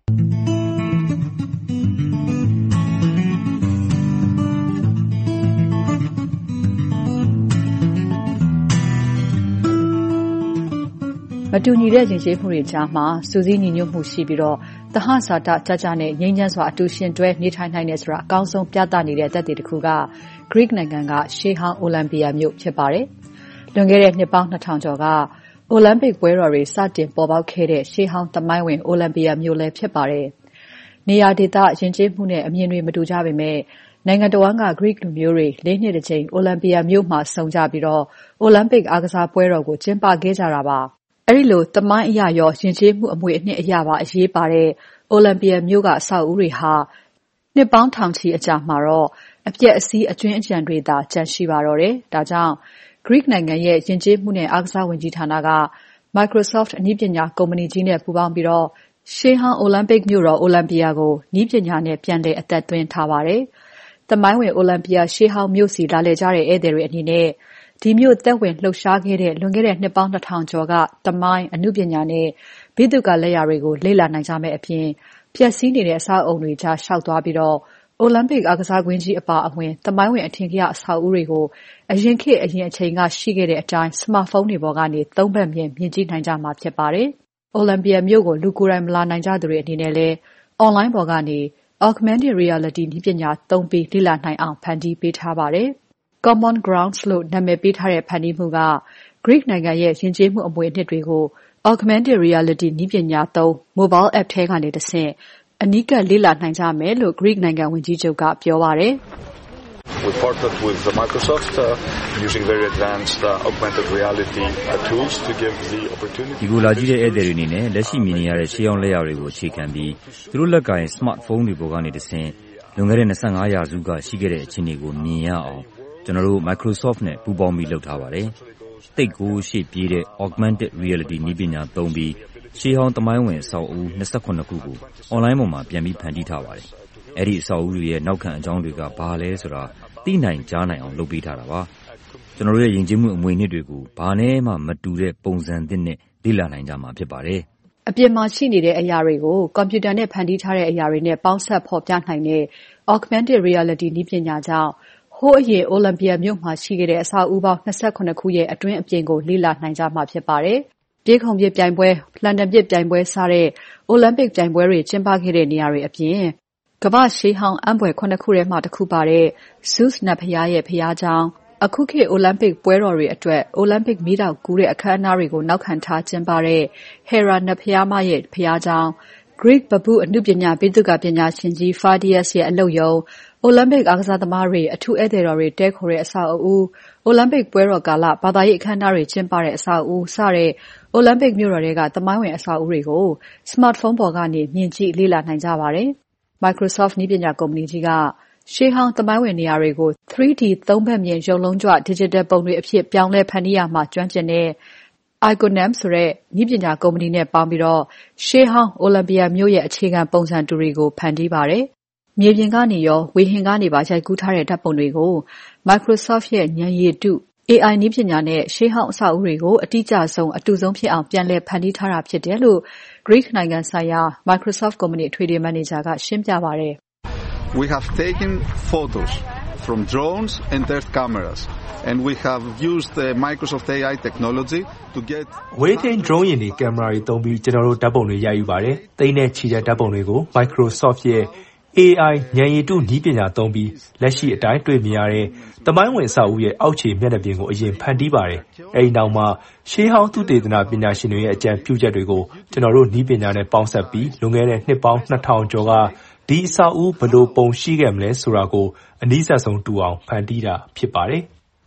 မတူညီတဲ့ယဉ်ကျေးမှုတွေကြားမှာစူးစီးညီညွတ်မှုရှိပြီးတော့သဟဇာတကြကြနဲ့ငြိမ်းချမ်းစွာအတူရှင်တွဲနေထိုင်နိုင်တယ်ဆိုတာအကောင်းဆုံးပြသနေတဲ့သက်သေတစ်ခုက Greek နိုင်ငံကရှေးဟောင်းအိုလံပီယာမြို့ဖြစ်ပါတယ်။လွန်ခဲ့တဲ့နှစ်ပေါင်းနှစ်ထောင်ကျော်ကအိုလံပစ်ပွဲတော်တွေစတင်ပေါ်ပေါက်ခဲ့တဲ့ရှေးဟောင်းသမိုင်းဝင်အိုလံပီယာမြို့လည်းဖြစ်ပါတယ်။နေရာဒေသယဉ်ကျေးမှုနဲ့အမြင်တွေမတူကြပေမဲ့နိုင်ငံတော်က Greek လူမျိုးတွေလေးနှစ်တစ်ကြိမ်အိုလံပီယာမြို့မှာဆုံကြပြီးတော့အိုလံပစ်အားကစားပွဲတော်ကိုကျင်းပခဲ့ကြတာပါ။အဲဒီလိုသမိုင်းအရာရောယဉ်ကျေးမှုအမွေအနှစ်အရာပါအရေးပါတဲ့အိုလံပီယာမြို့ကအဆောက်အဦတွေဟာနှစ်ပေါင်းထောင်ချီအကြာမှာတော့အပျက်အစီးအကျွင်းအကျန်တွေသာကျန်ရှိပါတော့တယ်။ဒါကြောင့် Greek နိုင်ငံရဲ့ယဉ်ကျေးမှုနဲ့အားကစားဝန်ကြီးဌာနက Microsoft နည်းပညာကုမ္ပဏီကြီးနဲ့ပူးပေါင်းပြီးတော့ရှေးဟောင်းအိုလံပစ်မြို့တော်အိုလံပီယာကိုနည်းပညာနဲ့ပြန်လည်အသက်သွင်းထားပါတယ်။သမိုင်းဝင်အိုလံပီယာရှေးဟောင်းမြို့စီလာလည်ကြတဲ့ဧည့်သည်တွေအနေနဲ့ဒီမြို့သက်ဝင်လှုပ်ရှားခဲ့တဲ့လွန်ခဲ့တဲ့နှစ်ပေါင်းနှစ်ထောင်ကျော်ကသမိုင်းအမှုပညာနဲ့ဘိသုကာလက်ရာတွေကိုလေ့လာနိုင်ကြမယ့်အပြင်ပျက်စီးနေတဲ့အဆောက်အုံတွေကြားရှောက်သွားပြီးတော့အိုလံပစ်အားကစားကွင်းကြီးအပါအဝင်သမိုင်းဝင်အထင်ကရအဆောက်အဦတွေကိုအရင်ခေတ်အရင်အချိန်ကရှိခဲ့တဲ့အတိုင်းစမတ်ဖုန်းတွေပေါ်ကနေသုံးဘက်မြင်မြင်ကြည့်နိုင်ကြမှာဖြစ်ပါတယ်။ အိုလံပီယာမြို့ကိုလူကိုယ်တိုင်မလာနိုင်ကြသူတွေအနေနဲ့လည်း online ပေါ်ကနေ augmented reality နည်းပညာသုံးပြီးလေ့လာနိုင်အောင်ဖန်တီးပေးထားပါတယ်။ Common Grounds လို့နာမည်ပေးထားတဲ့ဖန်တီးမှုက Greek နိုင်ငံရဲ့ယဉ်ကျေးမှုအမွေအနှစ်တွေကို augmented reality နည်းပညာသုံး mobile app ထဲကနေတဆင့်အနီးကပ်လေ့လာနိုင်ကြမယ်လို့ Greek နိုင်ငံဝန်ကြီးချုပ်ကပြောပါတယ်။ We partnered with Microsoft uh, using very advanced uh, augmented reality uh, tools to give the opportunity. ဒီကိုလာကြည့်တဲ့ဧည့်သည်တွေအနေနဲ့လက်ရှိမြင်နေရတဲ့ရှေးဟောင်းလက်ရာတွေကိုအခြေခံပြီးသူတို့လက်ကင် smartphone တွေပေါ်ကနေတဆင့်လွန်ခဲ့တဲ့၂၅ရာစုကရှိခဲ့တဲ့အခြေအနေကိုမြင်ရအောင်ကျွန်တော်တို့ Microsoft နဲ့ပူးပေါင်းပြီးလုပ်ထားပါတယ်။သိပ်ကိုရှေ့ပြေးတဲ့ augmented reality နည်းပညာသုံးပြီးရှေးဟောင်းသမိုင်းဝင်အဆောက်အဦ၂၇ခုကို online ပေါ်မှာပြန်ပြီးဖန်တီးထားပါတယ်။အဲဒီအဆောက်အဦတွေရဲ့နောက်ခံအကြောင်းတွေကဘာလဲဆိုတာသိနိုင်ကြားနိုင်အောင်လုပ်ပေးထားတာပါ။ကျွန်တော်တို့ရဲ့ယဉ်ကျေးမှုအမွေအနှစ်တွေကိုဘာနဲ့မှမတူတဲ့ပုံစံသစ်နဲ့လေ့လာနိုင်ကြမှာဖြစ်ပါတယ်။အပြင်မှာရှိနေတဲ့အရာတွေကိုကွန်ပျူတာနဲ့ဖန်တီးထားတဲ့အရာတွေနဲ့ပေါင်းစပ်ဖော်ပြနိုင်တဲ့ augmented reality နည်းပညာကြောင့်ဟိုးအရင်အိုလံပီယာမြို့မှာရှိခဲ့တဲ့အဆောက်အဦပေါင်း၂၇ခုရဲ့အတွင်းအပြင်ကိုလေ့လာနိုင်ကြမှာဖြစ်ပါတယ်။ပြေးခုန်ပစ်ပြိုင်ပွဲ၊လန်ဒန်ပစ်ပြိုင်ပွဲစတဲ့အိုလံပစ်ပြိုင်ပွဲတွေကျင်းပခဲ့တဲ့နေရာတွေအပြင်ကမ္ဘာရှေးဟောင်းအံ့ဖွယ်ခုနှစ်ခုထဲမှာတစ်ခုပါတဲ့ Zeus နတ်ဘုရားရဲ့ဘုရားကျောင်း၊အခုခေတ်အိုလံပစ်ပွဲတော်တွေအတွက်အိုလံပစ်မီးတောင်ကူးတဲ့အခမ်းအနားတွေကိုနောက်ခံထားကျင်းပတဲ့ Hera နတ်ဘုရားမရဲ့ဘုရားကျောင်း၊ Greek ပပုအနုပညာဗိသုကာပညာရှင်ကြီး Phidias ရဲ့အလုပ်ရုံ၊အိုလံပစ်အားကစားသမားတွေအထူးဧည့်သည်တော်တွေတည်းခိုတဲ့အဆောက်အဦ၊အိုလံပစ်ပွဲတော်ကာလဘာသာရေးအခမ်းအနားတွေကျင်းပတဲ့အဆောက်အဦစတဲ့အိုလံပစ်မြို့တော်တွေကသမိုင်းဝင်အဆောက်အဦတွေကိုစမတ်ဖုန်းပေါ်ကနေမြင်ကြည့်လေ့လာနိုင်ကြပါတယ်။ Microsoft နည်းပညာကုမ္ပဏီကြီးကရှေးဟောင်းသမိုင်းဝင်နေရာတွေကို three D သုံးဘက်မြင်ရုပ်လုံးကြွ digital ပုံတွေအဖြစ်ပြောင်းလဲဖန်တီးရမှာကျွမ်းကျင်တဲ့ Iconam ဆိုတဲ့နည်းပညာကုမ္ပဏီနဲ့ပေါင်းပြီးတော့ရှေးဟောင်းအိုလံပီယာမြို့ရဲ့အခြေခံပုံစံတူတွေကိုဖန်တီးပါတယ်။မြေပြင်ကနေရောဝေဟင်ကနေပါရိုက်ကူးထားတဲ့ဓာတ်ပုံတွေကို Microsoft ရဲ့ဉာဏ်ရည်တု အေအိုင် နည်းပညာနဲ့ရှေးဟောင်းအဆောက်အဦတွေကိုအတိအကျဆုံးအတူဆုံးဖြစ်အောင်ပြန်လည်ဖန်တီးထားတာဖြစ်တယ်လို့ Greek နိုင်ငံဆိုင်ရာ Microsoft ကုမ္ပဏီအထွေထွေမန်နေဂျာကရှင်းပြပါတယ်။ We have taken photos from drones and earth cameras and we have used the Microsoft အေ အိုင် technology to get ဝေးထိန်း drone ယာဉ်တွေကင်မရာတွေသုံးပြီးကျွန်တော်တို့ဓာတ်ပုံတွေရိုက်ယူပါတယ်။သိန်းနဲ့ချီတဲ့ဓာတ်ပုံတွေကို Microsoft ရဲ့အေအိုင် ဉာဏ်ရည်တုနည်းပညာသုံးပြီးလက်ရှိအတိုင်းတွေ့မြင်ရတဲ့သမိုင်းဝင်အဆောက်အဦရဲ့အောက်ခြေမျက်နှာပြင်ကိုအရင်ဖန်တီးပါတယ်။အဲဒီနောက်မှာရှေးဟောင်းသုတေသနပညာရှင်တွေရဲ့အကြံပြုချက်တွေကိုကျွန်တော်တို့နည်းပညာနဲ့ပေါင်းစပ်ပြီးလွန်ခဲ့တဲ့နှစ်ပေါင်းနှစ်ထောင်ကျော်ကဒီအဆောက်အဦဘယ်လိုပုံရှိခဲ့မလဲဆိုတာကိုအနည်းဆက်ဆုံးတူအောင်ဖန်တီးတာဖြစ်ပါတယ်။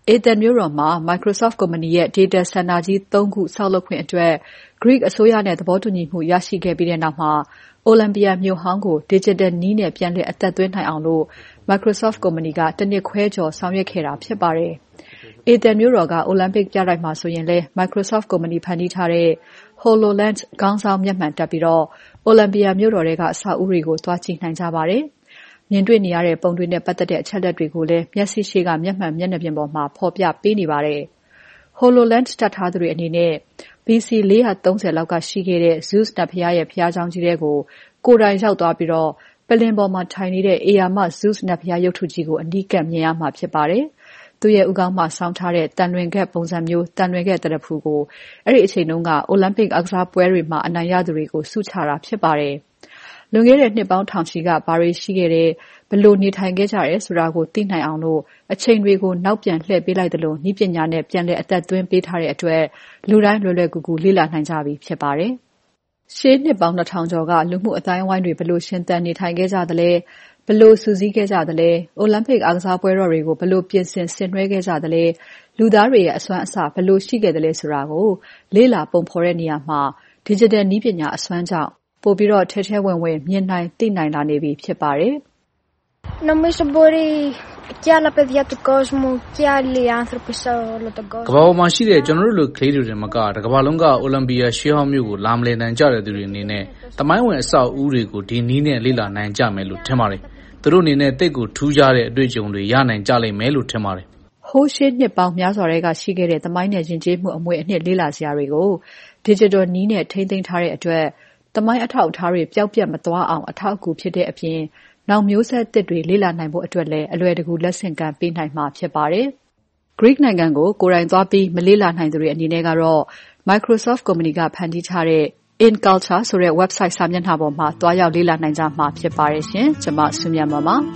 အေသန်မြို့တော်မှာ Microsoft ကုမ္ပဏီရဲ့ data center ကြီးသုံးခုဆောက်လုပ်ခွင့်အတွက် Greek အစိုးရနဲ့သဘောတူညီမှုရရှိခဲ့ပြီးတဲ့နောက်မှာ Olympia မြို့ဟောင်းကို digital နည်းနဲ့ပြန်လည်အသက်သွင်းနိုင်အောင်လို့ Microsoft ကုမ္ပဏီကတနှစ်ခွဲကျော်ဆောင်ရွက်ခဲ့တာဖြစ်ပါတယ်။ အေသန်မြို့တော်က Olympic ပြတိုက်မှာဆိုရင်လည်း Microsoft ကုမ္ပဏီဖန်တီးထားတဲ့ HoloLens ခေါင်းဆောင်းမျက်မှန်တပ်ပြီး Olympia မြို့တော်ထဲကအဆောက်အဦတွေကိုသွားကြည့်နိုင်ကြပါတယ်။ မြင်တွေ့နေရတဲ့ပုံတွေနဲ့ပတ်သက်တဲ့အချက်အလက်တွေကိုလည်းမျက်စိရှေ့ကမျက်မှန်မျက်နှာပြင်ပေါ်မှာဖော်ပြပေးနေပါတယ်။ HoloLens တပ်ထားသူတွေအနေနဲ့ ဘီ စီ ၄၃၀ လောက်ကရှိခဲ့တဲ့ Zeus နတ်ဘုရားရဲ့ဘုရားကျောင်းကြီးထဲကိုကိုယ်တိုင်ရောက်သွားပြီးပလ္လင်ပေါ်မှာထိုင်နေတဲ့ဧရာမ Zeus နတ်ဘုရားရုပ်တုကြီးကိုအနီးကပ်မြင်ရမှာဖြစ်ပါတယ်။သူ့ရဲ့ဦးခေါင်းမှာဆောင်းထားတဲ့သံလွင်ခက်ပုံစံမျိုးသံလွင်ခက်သရဖူကိုအဲ့ဒီအချိန်တုန်းက Olympic အားကစားပွဲတွေမှာအနိုင်ရသူတွေကိုဆုချတာဖြစ်ပါတယ်။လွန်ခဲ့တဲ့နှစ်ပေါင်းထောင်ချီကဘာတွေရှိခဲ့တဲ့ဘယ်လိုနေထိုင်ခဲ့ကြတယ်ဆိုတာကိုသိနိုင်အောင်လို့အချိန်တွေကိုနောက်ပြန်လှည့်ပေးလိုက်သလိုနည်းပညာနဲ့ပြန်လည်အသက်သွင်းပေးထားတဲ့အတွက်လူတိုင်းလွယ်လွယ်ကူကူလေ့လာနိုင်ကြပြီဖြစ်ပါတယ်။ရှေးနှစ်ပေါင်းနှစ်ထောင်ကျော်ကလူမှုအတိုင်းအဝိုင်းတွေဘယ်လိုရှင်သန်နေထိုင်ခဲ့ကြသလဲဘယ်လိုစူးစီးခဲ့ကြသလဲ Olympic အားကစားပွဲတော်တွေကိုဘယ်လိုပြင်ဆင်ဆင်နွှဲခဲ့ကြသလဲလူသားတွေရဲ့အစွမ်းအစဘယ်လိုရှိခဲ့သလဲဆိုတာကိုလေ့လာပုံဖော်တဲ့နေရာမှာ digital နည်းပညာအစွမ်းကြောင့်ပိုပြီးတော့ထဲထဲဝင်ဝင်မြင်နိုင်သိနိုင်လာနေပြီဖြစ်ပါတယ်။ Νομίζω μπορεί και άλλα παιδιά του κόσμου και άλλοι άνθρωποι σε όλο τον κόσμο. ကမ္ဘာပေါ်မှာရှိတဲ့ကျွန်တော်တို့လူကလေးတွေတင်မကတကမ္ဘာလုံးက Olympia ရှေးဟောင်းမြို့ကိုလာမလည်နိုင်ကြတဲ့သူတွေအနေနဲ့တမိုင်းဝင်အဆောက်အဦတွေကိုဒီနည်းနဲ့လေ့လာနိုင်ကြမယ်လို့ထင်ပါတယ်။သူတို့အနေနဲ့တိတ်ကိုထူးခြားတဲ့အတွေ့အကြုံတွေရနိုင်ကြလိမ့်မယ်လို့ထင်ပါတယ်။ဟိုးရှေးနှစ်ပေါင်းများစွာထဲကရှိခဲ့တဲ့တမိုင်းနဲ့ယဉ်ကျေးမှုအမွေအနှစ်လေ့လာစရာတွေကို digital နည်းနဲ့ထိန်းသိမ်းထားတဲ့အတွက်တမိုင်းအထောက်အထားတွေပျောက်ပြတ်မသွားအောင်အထောက်အကူဖြစ်တဲ့အပြင်နောက်မျိုးဆက်သစ်တွေလေ့လာနိုင်ဖို့အတွက်လည်းအလွယ်တကူလက်ဆင့်ကမ်းပေးနိုင်မှာဖြစ်ပါတယ်။ Greek နိုင်ငံကိုကိုယ်တိုင်သွားပြီးမလေ့လာနိုင်သူတွေအနေနဲ့ကတော့ Microsoft ကုမ္ပဏီကဖန်တီးထားတဲ့ InCulture ဆိုတဲ့ website စာမျက်နှာပေါ်မှာသွားရောက်လေ့လာနိုင်ကြမှာဖြစ်ပါတယ်ရှင်။ကျွန်မစုမြတ်မပါ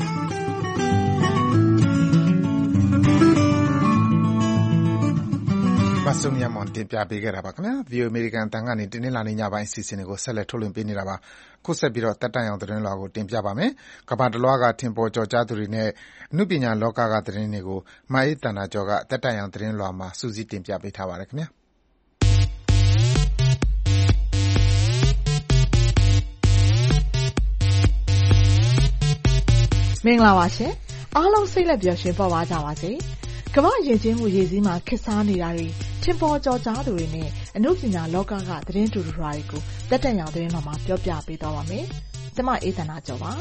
မဆုံမြတ်မွန်တင်ပြပေးခဲ့တာပါခင်ဗျာ ဗီအိုအေ American တန်ကနေတင်းနှင်းလာနေညပိုင်းအစီအစဉ်တွေကိုဆက်လက်ထုတ်လွှင့်ပေးနေတာပါခုဆက်ပြီးတော့တက်တန့်အောင်သတင်းလွှာကိုတင်ပြပါမယ်ကမ္ဘာတလွှားကထင်ပေါ်ကျော်ကြားသူတွေနဲ့အမှုပညာလောကကသတင်းတွေကိုမအေးတန်တာကျော်ကတက်တန့်အောင်သတင်းလွှာမှာစူးစီးတင်ပြပေးထားပါတယ်ခင်ဗျာမင်္ဂလာပါရှင်အားလုံးစိတ်လက်ပျော်ရွှင်ပေါ်ပါကြပါစေကမ္ဘာယဉ်ကျေးမှုရည်စည်းမှာခက်စားနေတာတွေထင်ပေါ်ကျော်ကြားသူတွေနဲ့အမှုပညာလောကကသတင်းတူတူတွေကိုတက်တက်ရောင်သတင်းတော်မှာပြောပြပေးသွားပါမယ်။ကျွန်မအေးသန္တာကျော်ပါ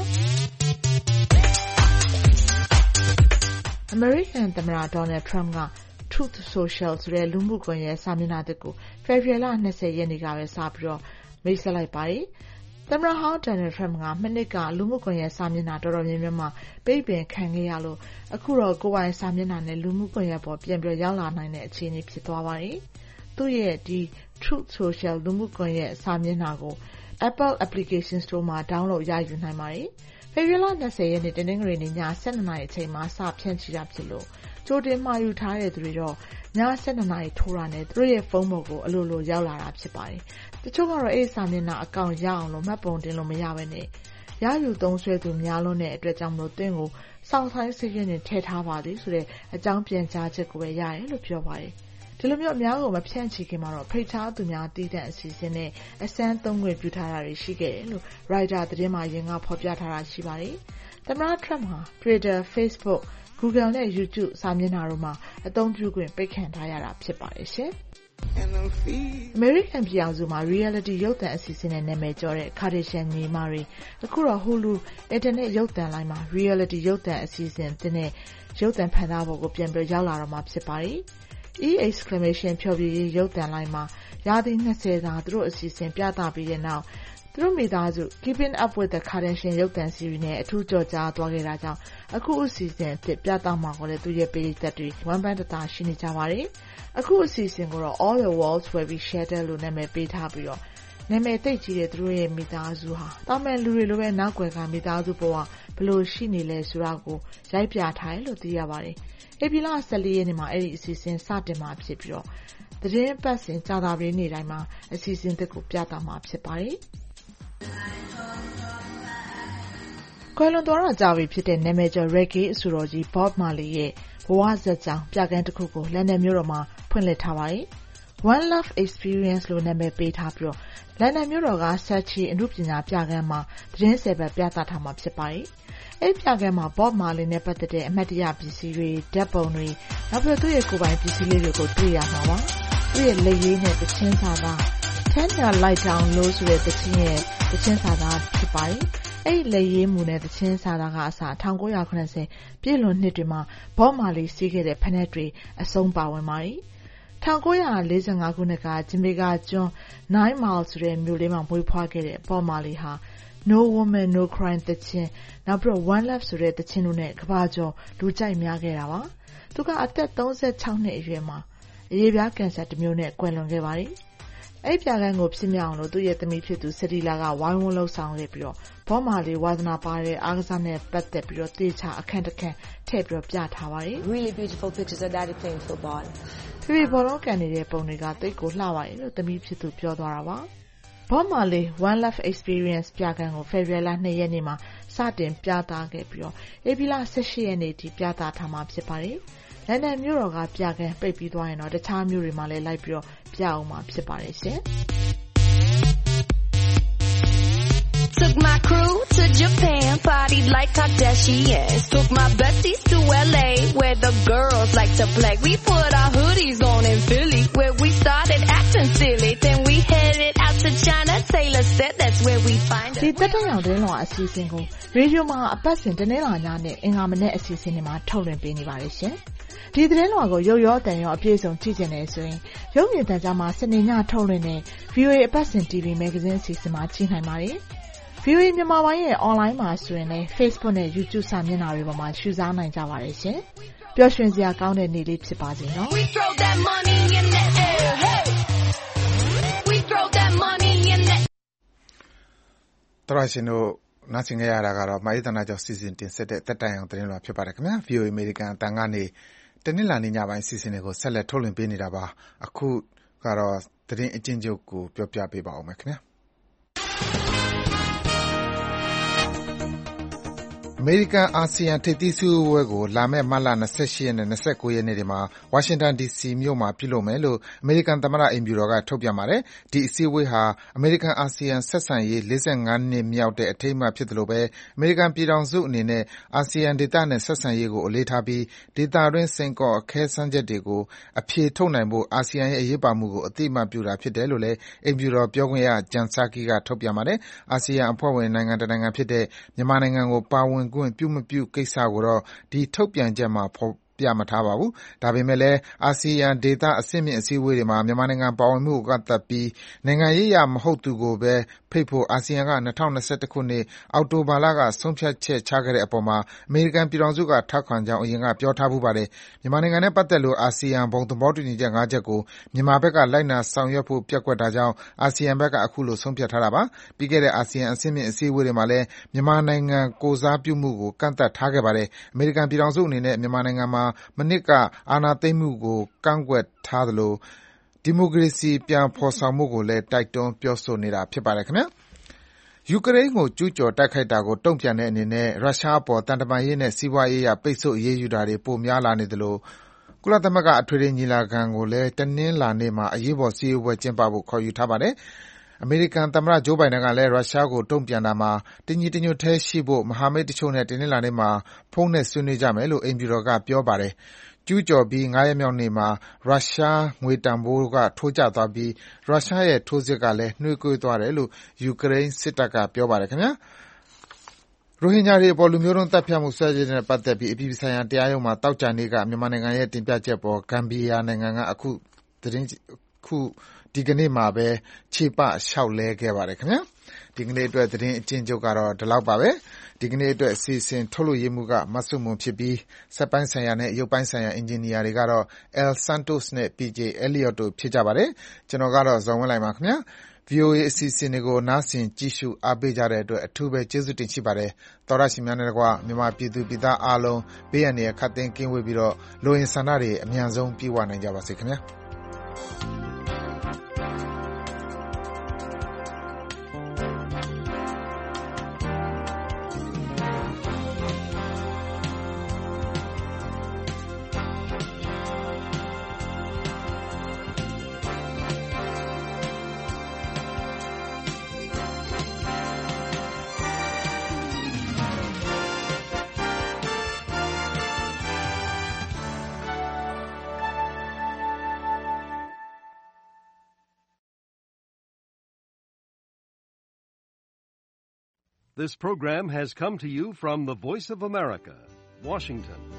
။ American သမ္မတ Donald Trump က Truth Social ဆိုတဲ့လူမှုကွန်ရက်စာမျက်နှာတစ်ခုဖေဖော်ဝါရီလ၂၀ရက်နေ့ကပဲစပြီးတော့မိတ်ဆက်လိုက်ပါတယ်။သမ္မတဟောင်း Donald Trump ကမနှစ်ကလူမှုကွန်ရက်စာမျက်နှာတော်တော်များများမှာပိတ်ပင်ခံခဲ့ရလို့အခုတော့ကိုယ်ပိုင်စာမျက်နှာနဲ့လူမှုကွန်ရက်ပေါ်ပြန်ပြီးရောက်လာနိုင်တဲ့အခြေအနေဖြစ်သွားပါတယ်။သူ့ရဲ့ဒီ Truth Social လူမှုကွန်ရက်စာမျက်နှာကို Apple Application Store မှာ download ရယူနိုင်ပါတယ်။ဖေဖော်ဝါရီလ၂၀ရက်နေ့တနင်္ဂနွေနေ့ည၁၂နာရီအချိန်မှာစဖြန့်ချိတာဖြစ်လို့ကြိုတင်မှာယူထားတဲ့သူတွေတော့ည၁၂နာရီထိုးတာနဲ့သူတို့ရဲ့ဖုန်းပေါ်ကိုအလိုလိုရောက်လာတာဖြစ်ပါတယ်။တချို့ကတော့အဲ့ဒီစာမျက်နှာအကောင့်ရအောင်လို့မှတ်ပုံတင်လို့မရဘဲနဲ့ရယူသုံးစွဲသူများလွန်းတဲ့အတွက်ကြောင့်မလို့တင်းကိုစောင့်ဆိုင်စည်းရင်းနဲ့ထည့်ထားပါသည်ဆိုတဲ့အကြောင်းပြန်ကြားချက်ကိုပဲရတယ်လို့ပြောပါတယ်။ဒီလိုမျိုးအများကိုမဖြန့်ချီခင်မှာတော့ဖိတ်ထားသူများတည်တဲ့အစီအစဉ်နဲ့အစမ်းသုံးခွင့်ပြုထားတာတွေရှိခဲ့တယ်လို့ Reuters သတင်းမှာရင်ကဖော်ပြထားတာရှိပါတယ်။သမ္မတ Trump ဟာ Twitter, Facebook, Google နဲ့ YouTube စာမျက်နှာတို့မှာအသုံးပြုခွင့်ပိတ်ခံထားရတာဖြစ်ပါတယ်ရှင်။ American ပြည်အောင်စုမှာ reality ရုပ်သံအစီအစဉ်နဲ့နာမည်ကျော်တဲ့ Kardashian ညီမတွေအခုတော့ Hulu အင်တာနက်ရုပ်သံလိုင်းမှာ reality ရုပ်သံအစီအစဉ်တင်တဲ့ရုပ်သံဖန်သားပေါ်ကိုပြန်ပြီးရောက်လာတော့မှာဖြစ်ပါတယ်။ E exclamation ဖြော်ပြရေးရုပ်သံလိုင်းမှာရာသီ၂၀သာသူတို့အစီအစဉ်ပြသပြီးတဲ့နောက်သူတို့မိသားစု Keeping Up with the Kardashian ရုပ်သံစီရီနဲ့အထူးကြော်ကြားသွားခဲ့တာကြောင့်အခုအစီအစဉ်အဖြစ်ပြသမှာကိုလည်းသူရဲ့ပရိသတ်တွေဝမ်းပန်းတသာရှိနေကြပါတယ်။အခုအစီအစဉ်ကိုတော့ All the World's Will Be Shattered လို့နာမည်ပေးထားပြီးတော့နာမည်သိပ်ကြီးတဲ့သူတို့ရဲ့မိသားစုဟာတာမန်လူတွေလိုပဲနောက်ွယ်ကမိသားစုဘဝဘလို့ရှိနေလဲဆိုတာကိုရိုက်ပြထားတယ်လို့သိရပါတယ်။ဧပြီလ၁၄ရက်နေ့မှာအဲ့ဒီအစီအစဉ်စတင်မှာဖြစ်ပြီးတော့သတင်းပတ်စဉ်ကြာသပတေးနေ့တိုင်းမှာအစီအစဉ်တစ်ခုပြသမှာဖြစ်ပါတယ်။ကွယ်လွန်သွားတာကြာပြီဖြစ်တဲ့နာမည်ကျော် reggae အဆိုတော်ကြီး Bob Marley ရဲ့ဘဝဇာတ်ကြောင်းပြခန်းတစ်ခုကိုလန်ဒန်မြို့တော်မှာဖွင့်လှစ်ထားပါတယ်။ One Love Experience လို့နာမည်ပေးထားပြီးလန်ဒန်မြို့တော်က Saatchi အနုပညာပြခန်းမှာသတင်းဆယ်ပတ်ပြသထားမှာဖြစ်ပါတယ်။အဲဒီပြခန်းမှာ Bob Marley နဲ့ပတ်သက်တဲ့အမှတ်တရပစ္စည်းတွေ၊ဓာတ်ပုံတွေနောက်ပြီးသူ့ရဲ့ကိုယ်ပိုင်ပစ္စည်းလေးတွေကိုတွေ့ရမှာပါ။သူ့ရဲ့လက်ရေးနဲ့သချင်းစာသား Turn Your Light Down Low ဆိုတဲ့သချင်းရဲ့သချင်းစာသားဖြစ်ပါတယ်။အဲဒီလက်ရေးမူနဲ့သချင်းစာသားကအစ၁၉၇၀ပြည့်လွန်နှစ်တွေမှာ Bob Marley စီးခဲ့တဲ့ဖက်နက်တွေအဆုံးပါဝင်ပါတယ်။၁၉၄၅ခုနှစ်ကဂျမေကာကျွန်း Nine Mile ဆိုတဲ့မြို့လေးမှာမွေးဖွားခဲ့တဲ့ Bob Marley ဟာ No Woman No Cry သချင်းနောက်ပြီး One Love ဆိုတဲ့သချင်းတို့နဲ့ကမ္ဘာကျော်လူကြိုက်များခဲ့တာပါ။သူကအသက်၃၆နှစ်အရွယ်မှာအရေပြားကင်ဆာတစ်မျိုးနဲ့ကွယ်လွန်ခဲ့ပါတယ်။အဲဒီပြခန်းကိုဖြစ်မြောက်အောင်လို့သူ့ရဲ့သမီးဖြစ်သူစတီလာကဝိုင်းဝန်းလှုပ်ဆောင်ခဲ့ပြီးတော့ Bob Marley ဝါသနာပါတဲ့အားကစားနဲ့ပတ်သက်ပြီးတော့တေချာအခန့်တစ်ခန့်ထည့်ပြီးတော့ပြထားပါတယ်။ Really beautiful pictures of daddy playing football. ဖေဖေဘောလုံးကန်နေတဲ့ပုံတွေကတိတ်ကိုလှပါတယ်လို့သမီးဖြစ်သူပြောသွားတာပါ။ Bob Marley One Love Experience ပြခန်းကိုဖေဖော်ဝါရီလ၂ရက်နေ့မှာစတင်ပြသခဲ့ပြီးတော့ဧပြီလ၁၈ရက်နေ့ထိပြသထားမှာဖြစ်ပါတယ်။လန်ဒန်မြို့တော်ကပြခန်းပိတ်ပြီးသွားရင်တော့တခြားမြို့တွေမှာလည်းလိုက်ပြီးတော့ပြအောင်မှာဖြစ်ပါတယ်ရှင်။ Took my crew to Japan, partied like Kardashians. Took my besties to L A, where the girls like to play. We put our hoodies on in Philly, where we started acting silly. Then we headed out to China. Taylor said that's where we find it. ဒီတက်တဲ့ရောင်တင်းလွှာအစီအစဉ်ကိုရေဒီယိုမှာအပတ်စဉ်တနင်္လာညနဲ့အင်္ဂါမနေ့အစီအစဉ်တွေမှာထုတ်လွှင့်ပေးနေပါတယ်ရှင်။ဒီသတင်းလွှာကိုရုပ်ရောတန်ရောအပြည့်စုံကြည့်ကြတယ်ဆိုရင်ရုပ်မြင်သံကြားမှာစနေညထုတ်လွှင့်တဲ့ V O A အပတ်စဉ် တီဗီ Magazine အစီအစဉ်မှာကြည့်နိုင်ပါတယ်။ V O A မြန်မာပိုင်းရဲ့ online မှာဆိုရင်လည်း Facebook နဲ့ YouTube စာမျက်နှာတွေပေါ်မှာရှုစားနိုင်ကြပါတယ်ရှင်။ပျော်ရွှင်စရာကောင်းတဲ့နေ့လေးဖြစ်ပါစေနော်။ We throw that money in the air, hey. We throw that money in the တော်ရှင်တို့နားဆင်ကြရတာကတော့မာရီတနာကျော်စီစဉ်တင်ဆက်တဲ့တက်တိုင်အောင်သတင်းလွှာဖြစ်ပါတယ်ခင်ဗျာ V O A အမေရိကန်အတန်ကနေတနင်္လာနေ့ညပိုင်းစီစဉ်တွေကိုဆက်လက်ထုတ်လွှင့်ပေးနေတာပါအခုကတော့သတင်းအကျဉ်းချုပ်ကိုပြောပြပေးပါဦးမယ်ခင်ဗျာအမေရိကန်အာဆီယံထိပ်သီးစည်းဝေးပွဲကိုလာမယ့်မတ်လ၂၈ရက်နဲ့၂၉ရက်နေ့တွေမှာဝါရှင်တန်ဒီစီမြို့မှာပြုလုပ်မယ်လို့အမေရိကန်သမ္မတအိမ်ဖြူတော်ကထုတ်ပြန်ပါတယ်။ဒီအစည်းအဝေးဟာအမေရိကန်အာဆီယံဆက်ဆံရေး၄၅နှစ်မြောက်တဲ့အထိမ်းအမှတ်ဖြစ်သလိုပဲအမေရိကန်ပြည်ထောင်စုအနေနဲ့အာဆီယံဒေသနဲ့ဆက်ဆံရေးကိုအလေးထားပြီးဒေသတွင်းစိန်ခေါ်အခဲစမ်းချက်တွေကိုအဖြေထုတ်နိုင်ဖို့အာဆီယံရဲ့အရေးပါမှုကိုအသိအမှတ်ပြုတာဖြစ်တယ်လို့လည်းအိမ်ဖြူတော်ပြောခွင့်ရ Jen Psaki ကထုတ်ပြန်ပါတယ်။အာဆီယံအဖွဲ့ဝင်နိုင်ငံတစ်နိုင်ငံဖြစ်တဲ့မြန်မာနိုင်ငံကိုပါဝင်ခွင့်ပြုမပြုကိစ္စကိုတော့ဒီထုတ်ပြန်ချက်မှာဖော်ပြမထားပါဘူး။ဒါပေမဲ့လည်းအာဆီယံဒေသအဆင့်မြင့်အစည်းအဝေးတွေမှာမြန်မာနိုင်ငံပါဝင်မှုကိုကန့်သတ်ပြီးနိုင်ငံရေးအရမဟုတ်သူကိုပဲဖိတ်ဖို့အာဆီယံက၂၀၂၁ခုနှစ်အောက်တိုဘာလကဆုံးဖြတ်ချက်ချခဲ့တဲ့အပေါ်မှာအမေရိကန်ပြည်ထောင်စုကထောက်ခံကြောင်းအရင်ကပြောထားဖူးပါတယ်။မြန်မာနိုင်ငံနဲ့ပတ်သက်လို့အာဆီယံဘုံသဘောတူညီချက်၅ချက်ကိုမြန်မာဘက်ကလိုက်နာဆောင်ရွက်ဖို့ပျက်ကွက်တာကြောင့်အာဆီယံဘက်ကအခုလိုဆုံးဖြတ်ထားတာပါ။ပြီးခဲ့တဲ့အာဆီယံအဆင့်မြင့်အစည်းအဝေးတွေမှာလည်းမြန်မာနိုင်ငံကိုယ်စားပြုမှုကိုကန့်သတ်ထားခဲ့ပါတယ်။အမေရိကန်ပြည်ထောင်စုအနေနဲ့မြန်မာနိုင်ငံမှာမနှစ်ကအာဏာသိမ်းမှုကိုကန့်ကွက်ထားသလိုဒီမိုကရေစီပြန်ဖော်ဆောင်ဖို့ကိုလည်းတိုက်တွန်းပြောဆိုနေတာဖြစ်ပါတယ်ခင်ဗျာ။ယူကရိန်းကိုကျူးကျော်တိုက်ခိုက်တာကိုတုံ့ပြန်တဲ့အနေနဲ့ရုရှားအပေါ်တန်တမာရေးနဲ့စီးပွားရေးအရပိတ်ဆို့အရေးယူတာတွေပိုများလာနေသလိုကုလသမဂ္ဂအထွေထွေညီလာခံကိုလည်းတနင်္လာနေ့မှာအရေးပေါ်စည်းဝေးပွဲကျင်းပဖို့ခေါ်ယူထားပါတယ်။အမေရိကန်သမ္မတဂျိုးဘိုင်ဒန်ကလည်းရုရှားကိုတုံ့ပြန်တာမှာတညီတညွတ်တည်းရှိဖို့မဟာမိတ်တချို့နဲ့တနင်္လာနေ့မှာဖုန်းနဲ့ဆွေးနွေးကြမယ်လို့အိမ်ဖြူတော်ကပြောပါတယ်။ကျူးကျော်ပြီး၅ရက်မြောက်နေ့မှာရုရှားငွေတန်ဖိုးကထိုးကျသွားပြီးရုရှားရဲ့ထိုးစစ်ကလည်းနှေးကွေးသွားတယ်လို့ယူကရိန်းစစ်တပ်ကပြောပါတယ်ခင်ဗျာ။ရိုဟင်ဂျာတွေအပေါ်လူမျိုးတုံးသတ်ဖြတ်မှုစွဲချက်နဲ့ပတ်သက်ပြီးအပြည်ပြည်ဆိုင်ရာတရားရုံးမှာသောကြာနေ့ကမြန်မာနိုင်ငံရဲ့တင်ပြချက်ပေါ်ဂမ်ဘီယာနိုင်ငံကအခုသတင်းခုဒီကနေ့မှာပဲခြေပလျှောက်လဲခဲ့ပါတယ်ခင်ဗျာဒီကနေ့အတွက်သတင်းအကျဉ်းချုပ်ကတော့ဒီလောက်ပါပဲဒီကနေ့အတွက်အစီအစဉ်ထုတ်လွှင့်ရေးမှုကမဆုမွန်ဖြစ်ပြီးစက်ပိုင်းဆိုင်ရာနဲ့ရုပ်ပိုင်းဆိုင်ရာအင်ဂျင်နီယာတွေကတော့ El Santos နဲ့ P J Elliot တို့ဖြစ်ကြပါတယ်ကျွန်တော်ကတော့ဇော်ဝင်းလိုက်ပါခင်ဗျာV O A အစီအစဉ်တွေကိုနားဆင်ကြည့်ရှုအားပေးကြတဲ့အတွက်အထူးပဲကျေးဇူးတင်ရှိပါတယ်သောရရှိများနဲ့ကွာမြန်မာပြည်သူပြည်သားအားလုံးဘေးရန်တွေခတ်သိမ်းကင်းဝေးပြီးတော့လိုအင်ဆန္ဒတွေအမြန်ဆုံးပြည့်ဝနိုင်ကြပါစေခင်ဗျာ This program has come to you from the Voice of America, Washington.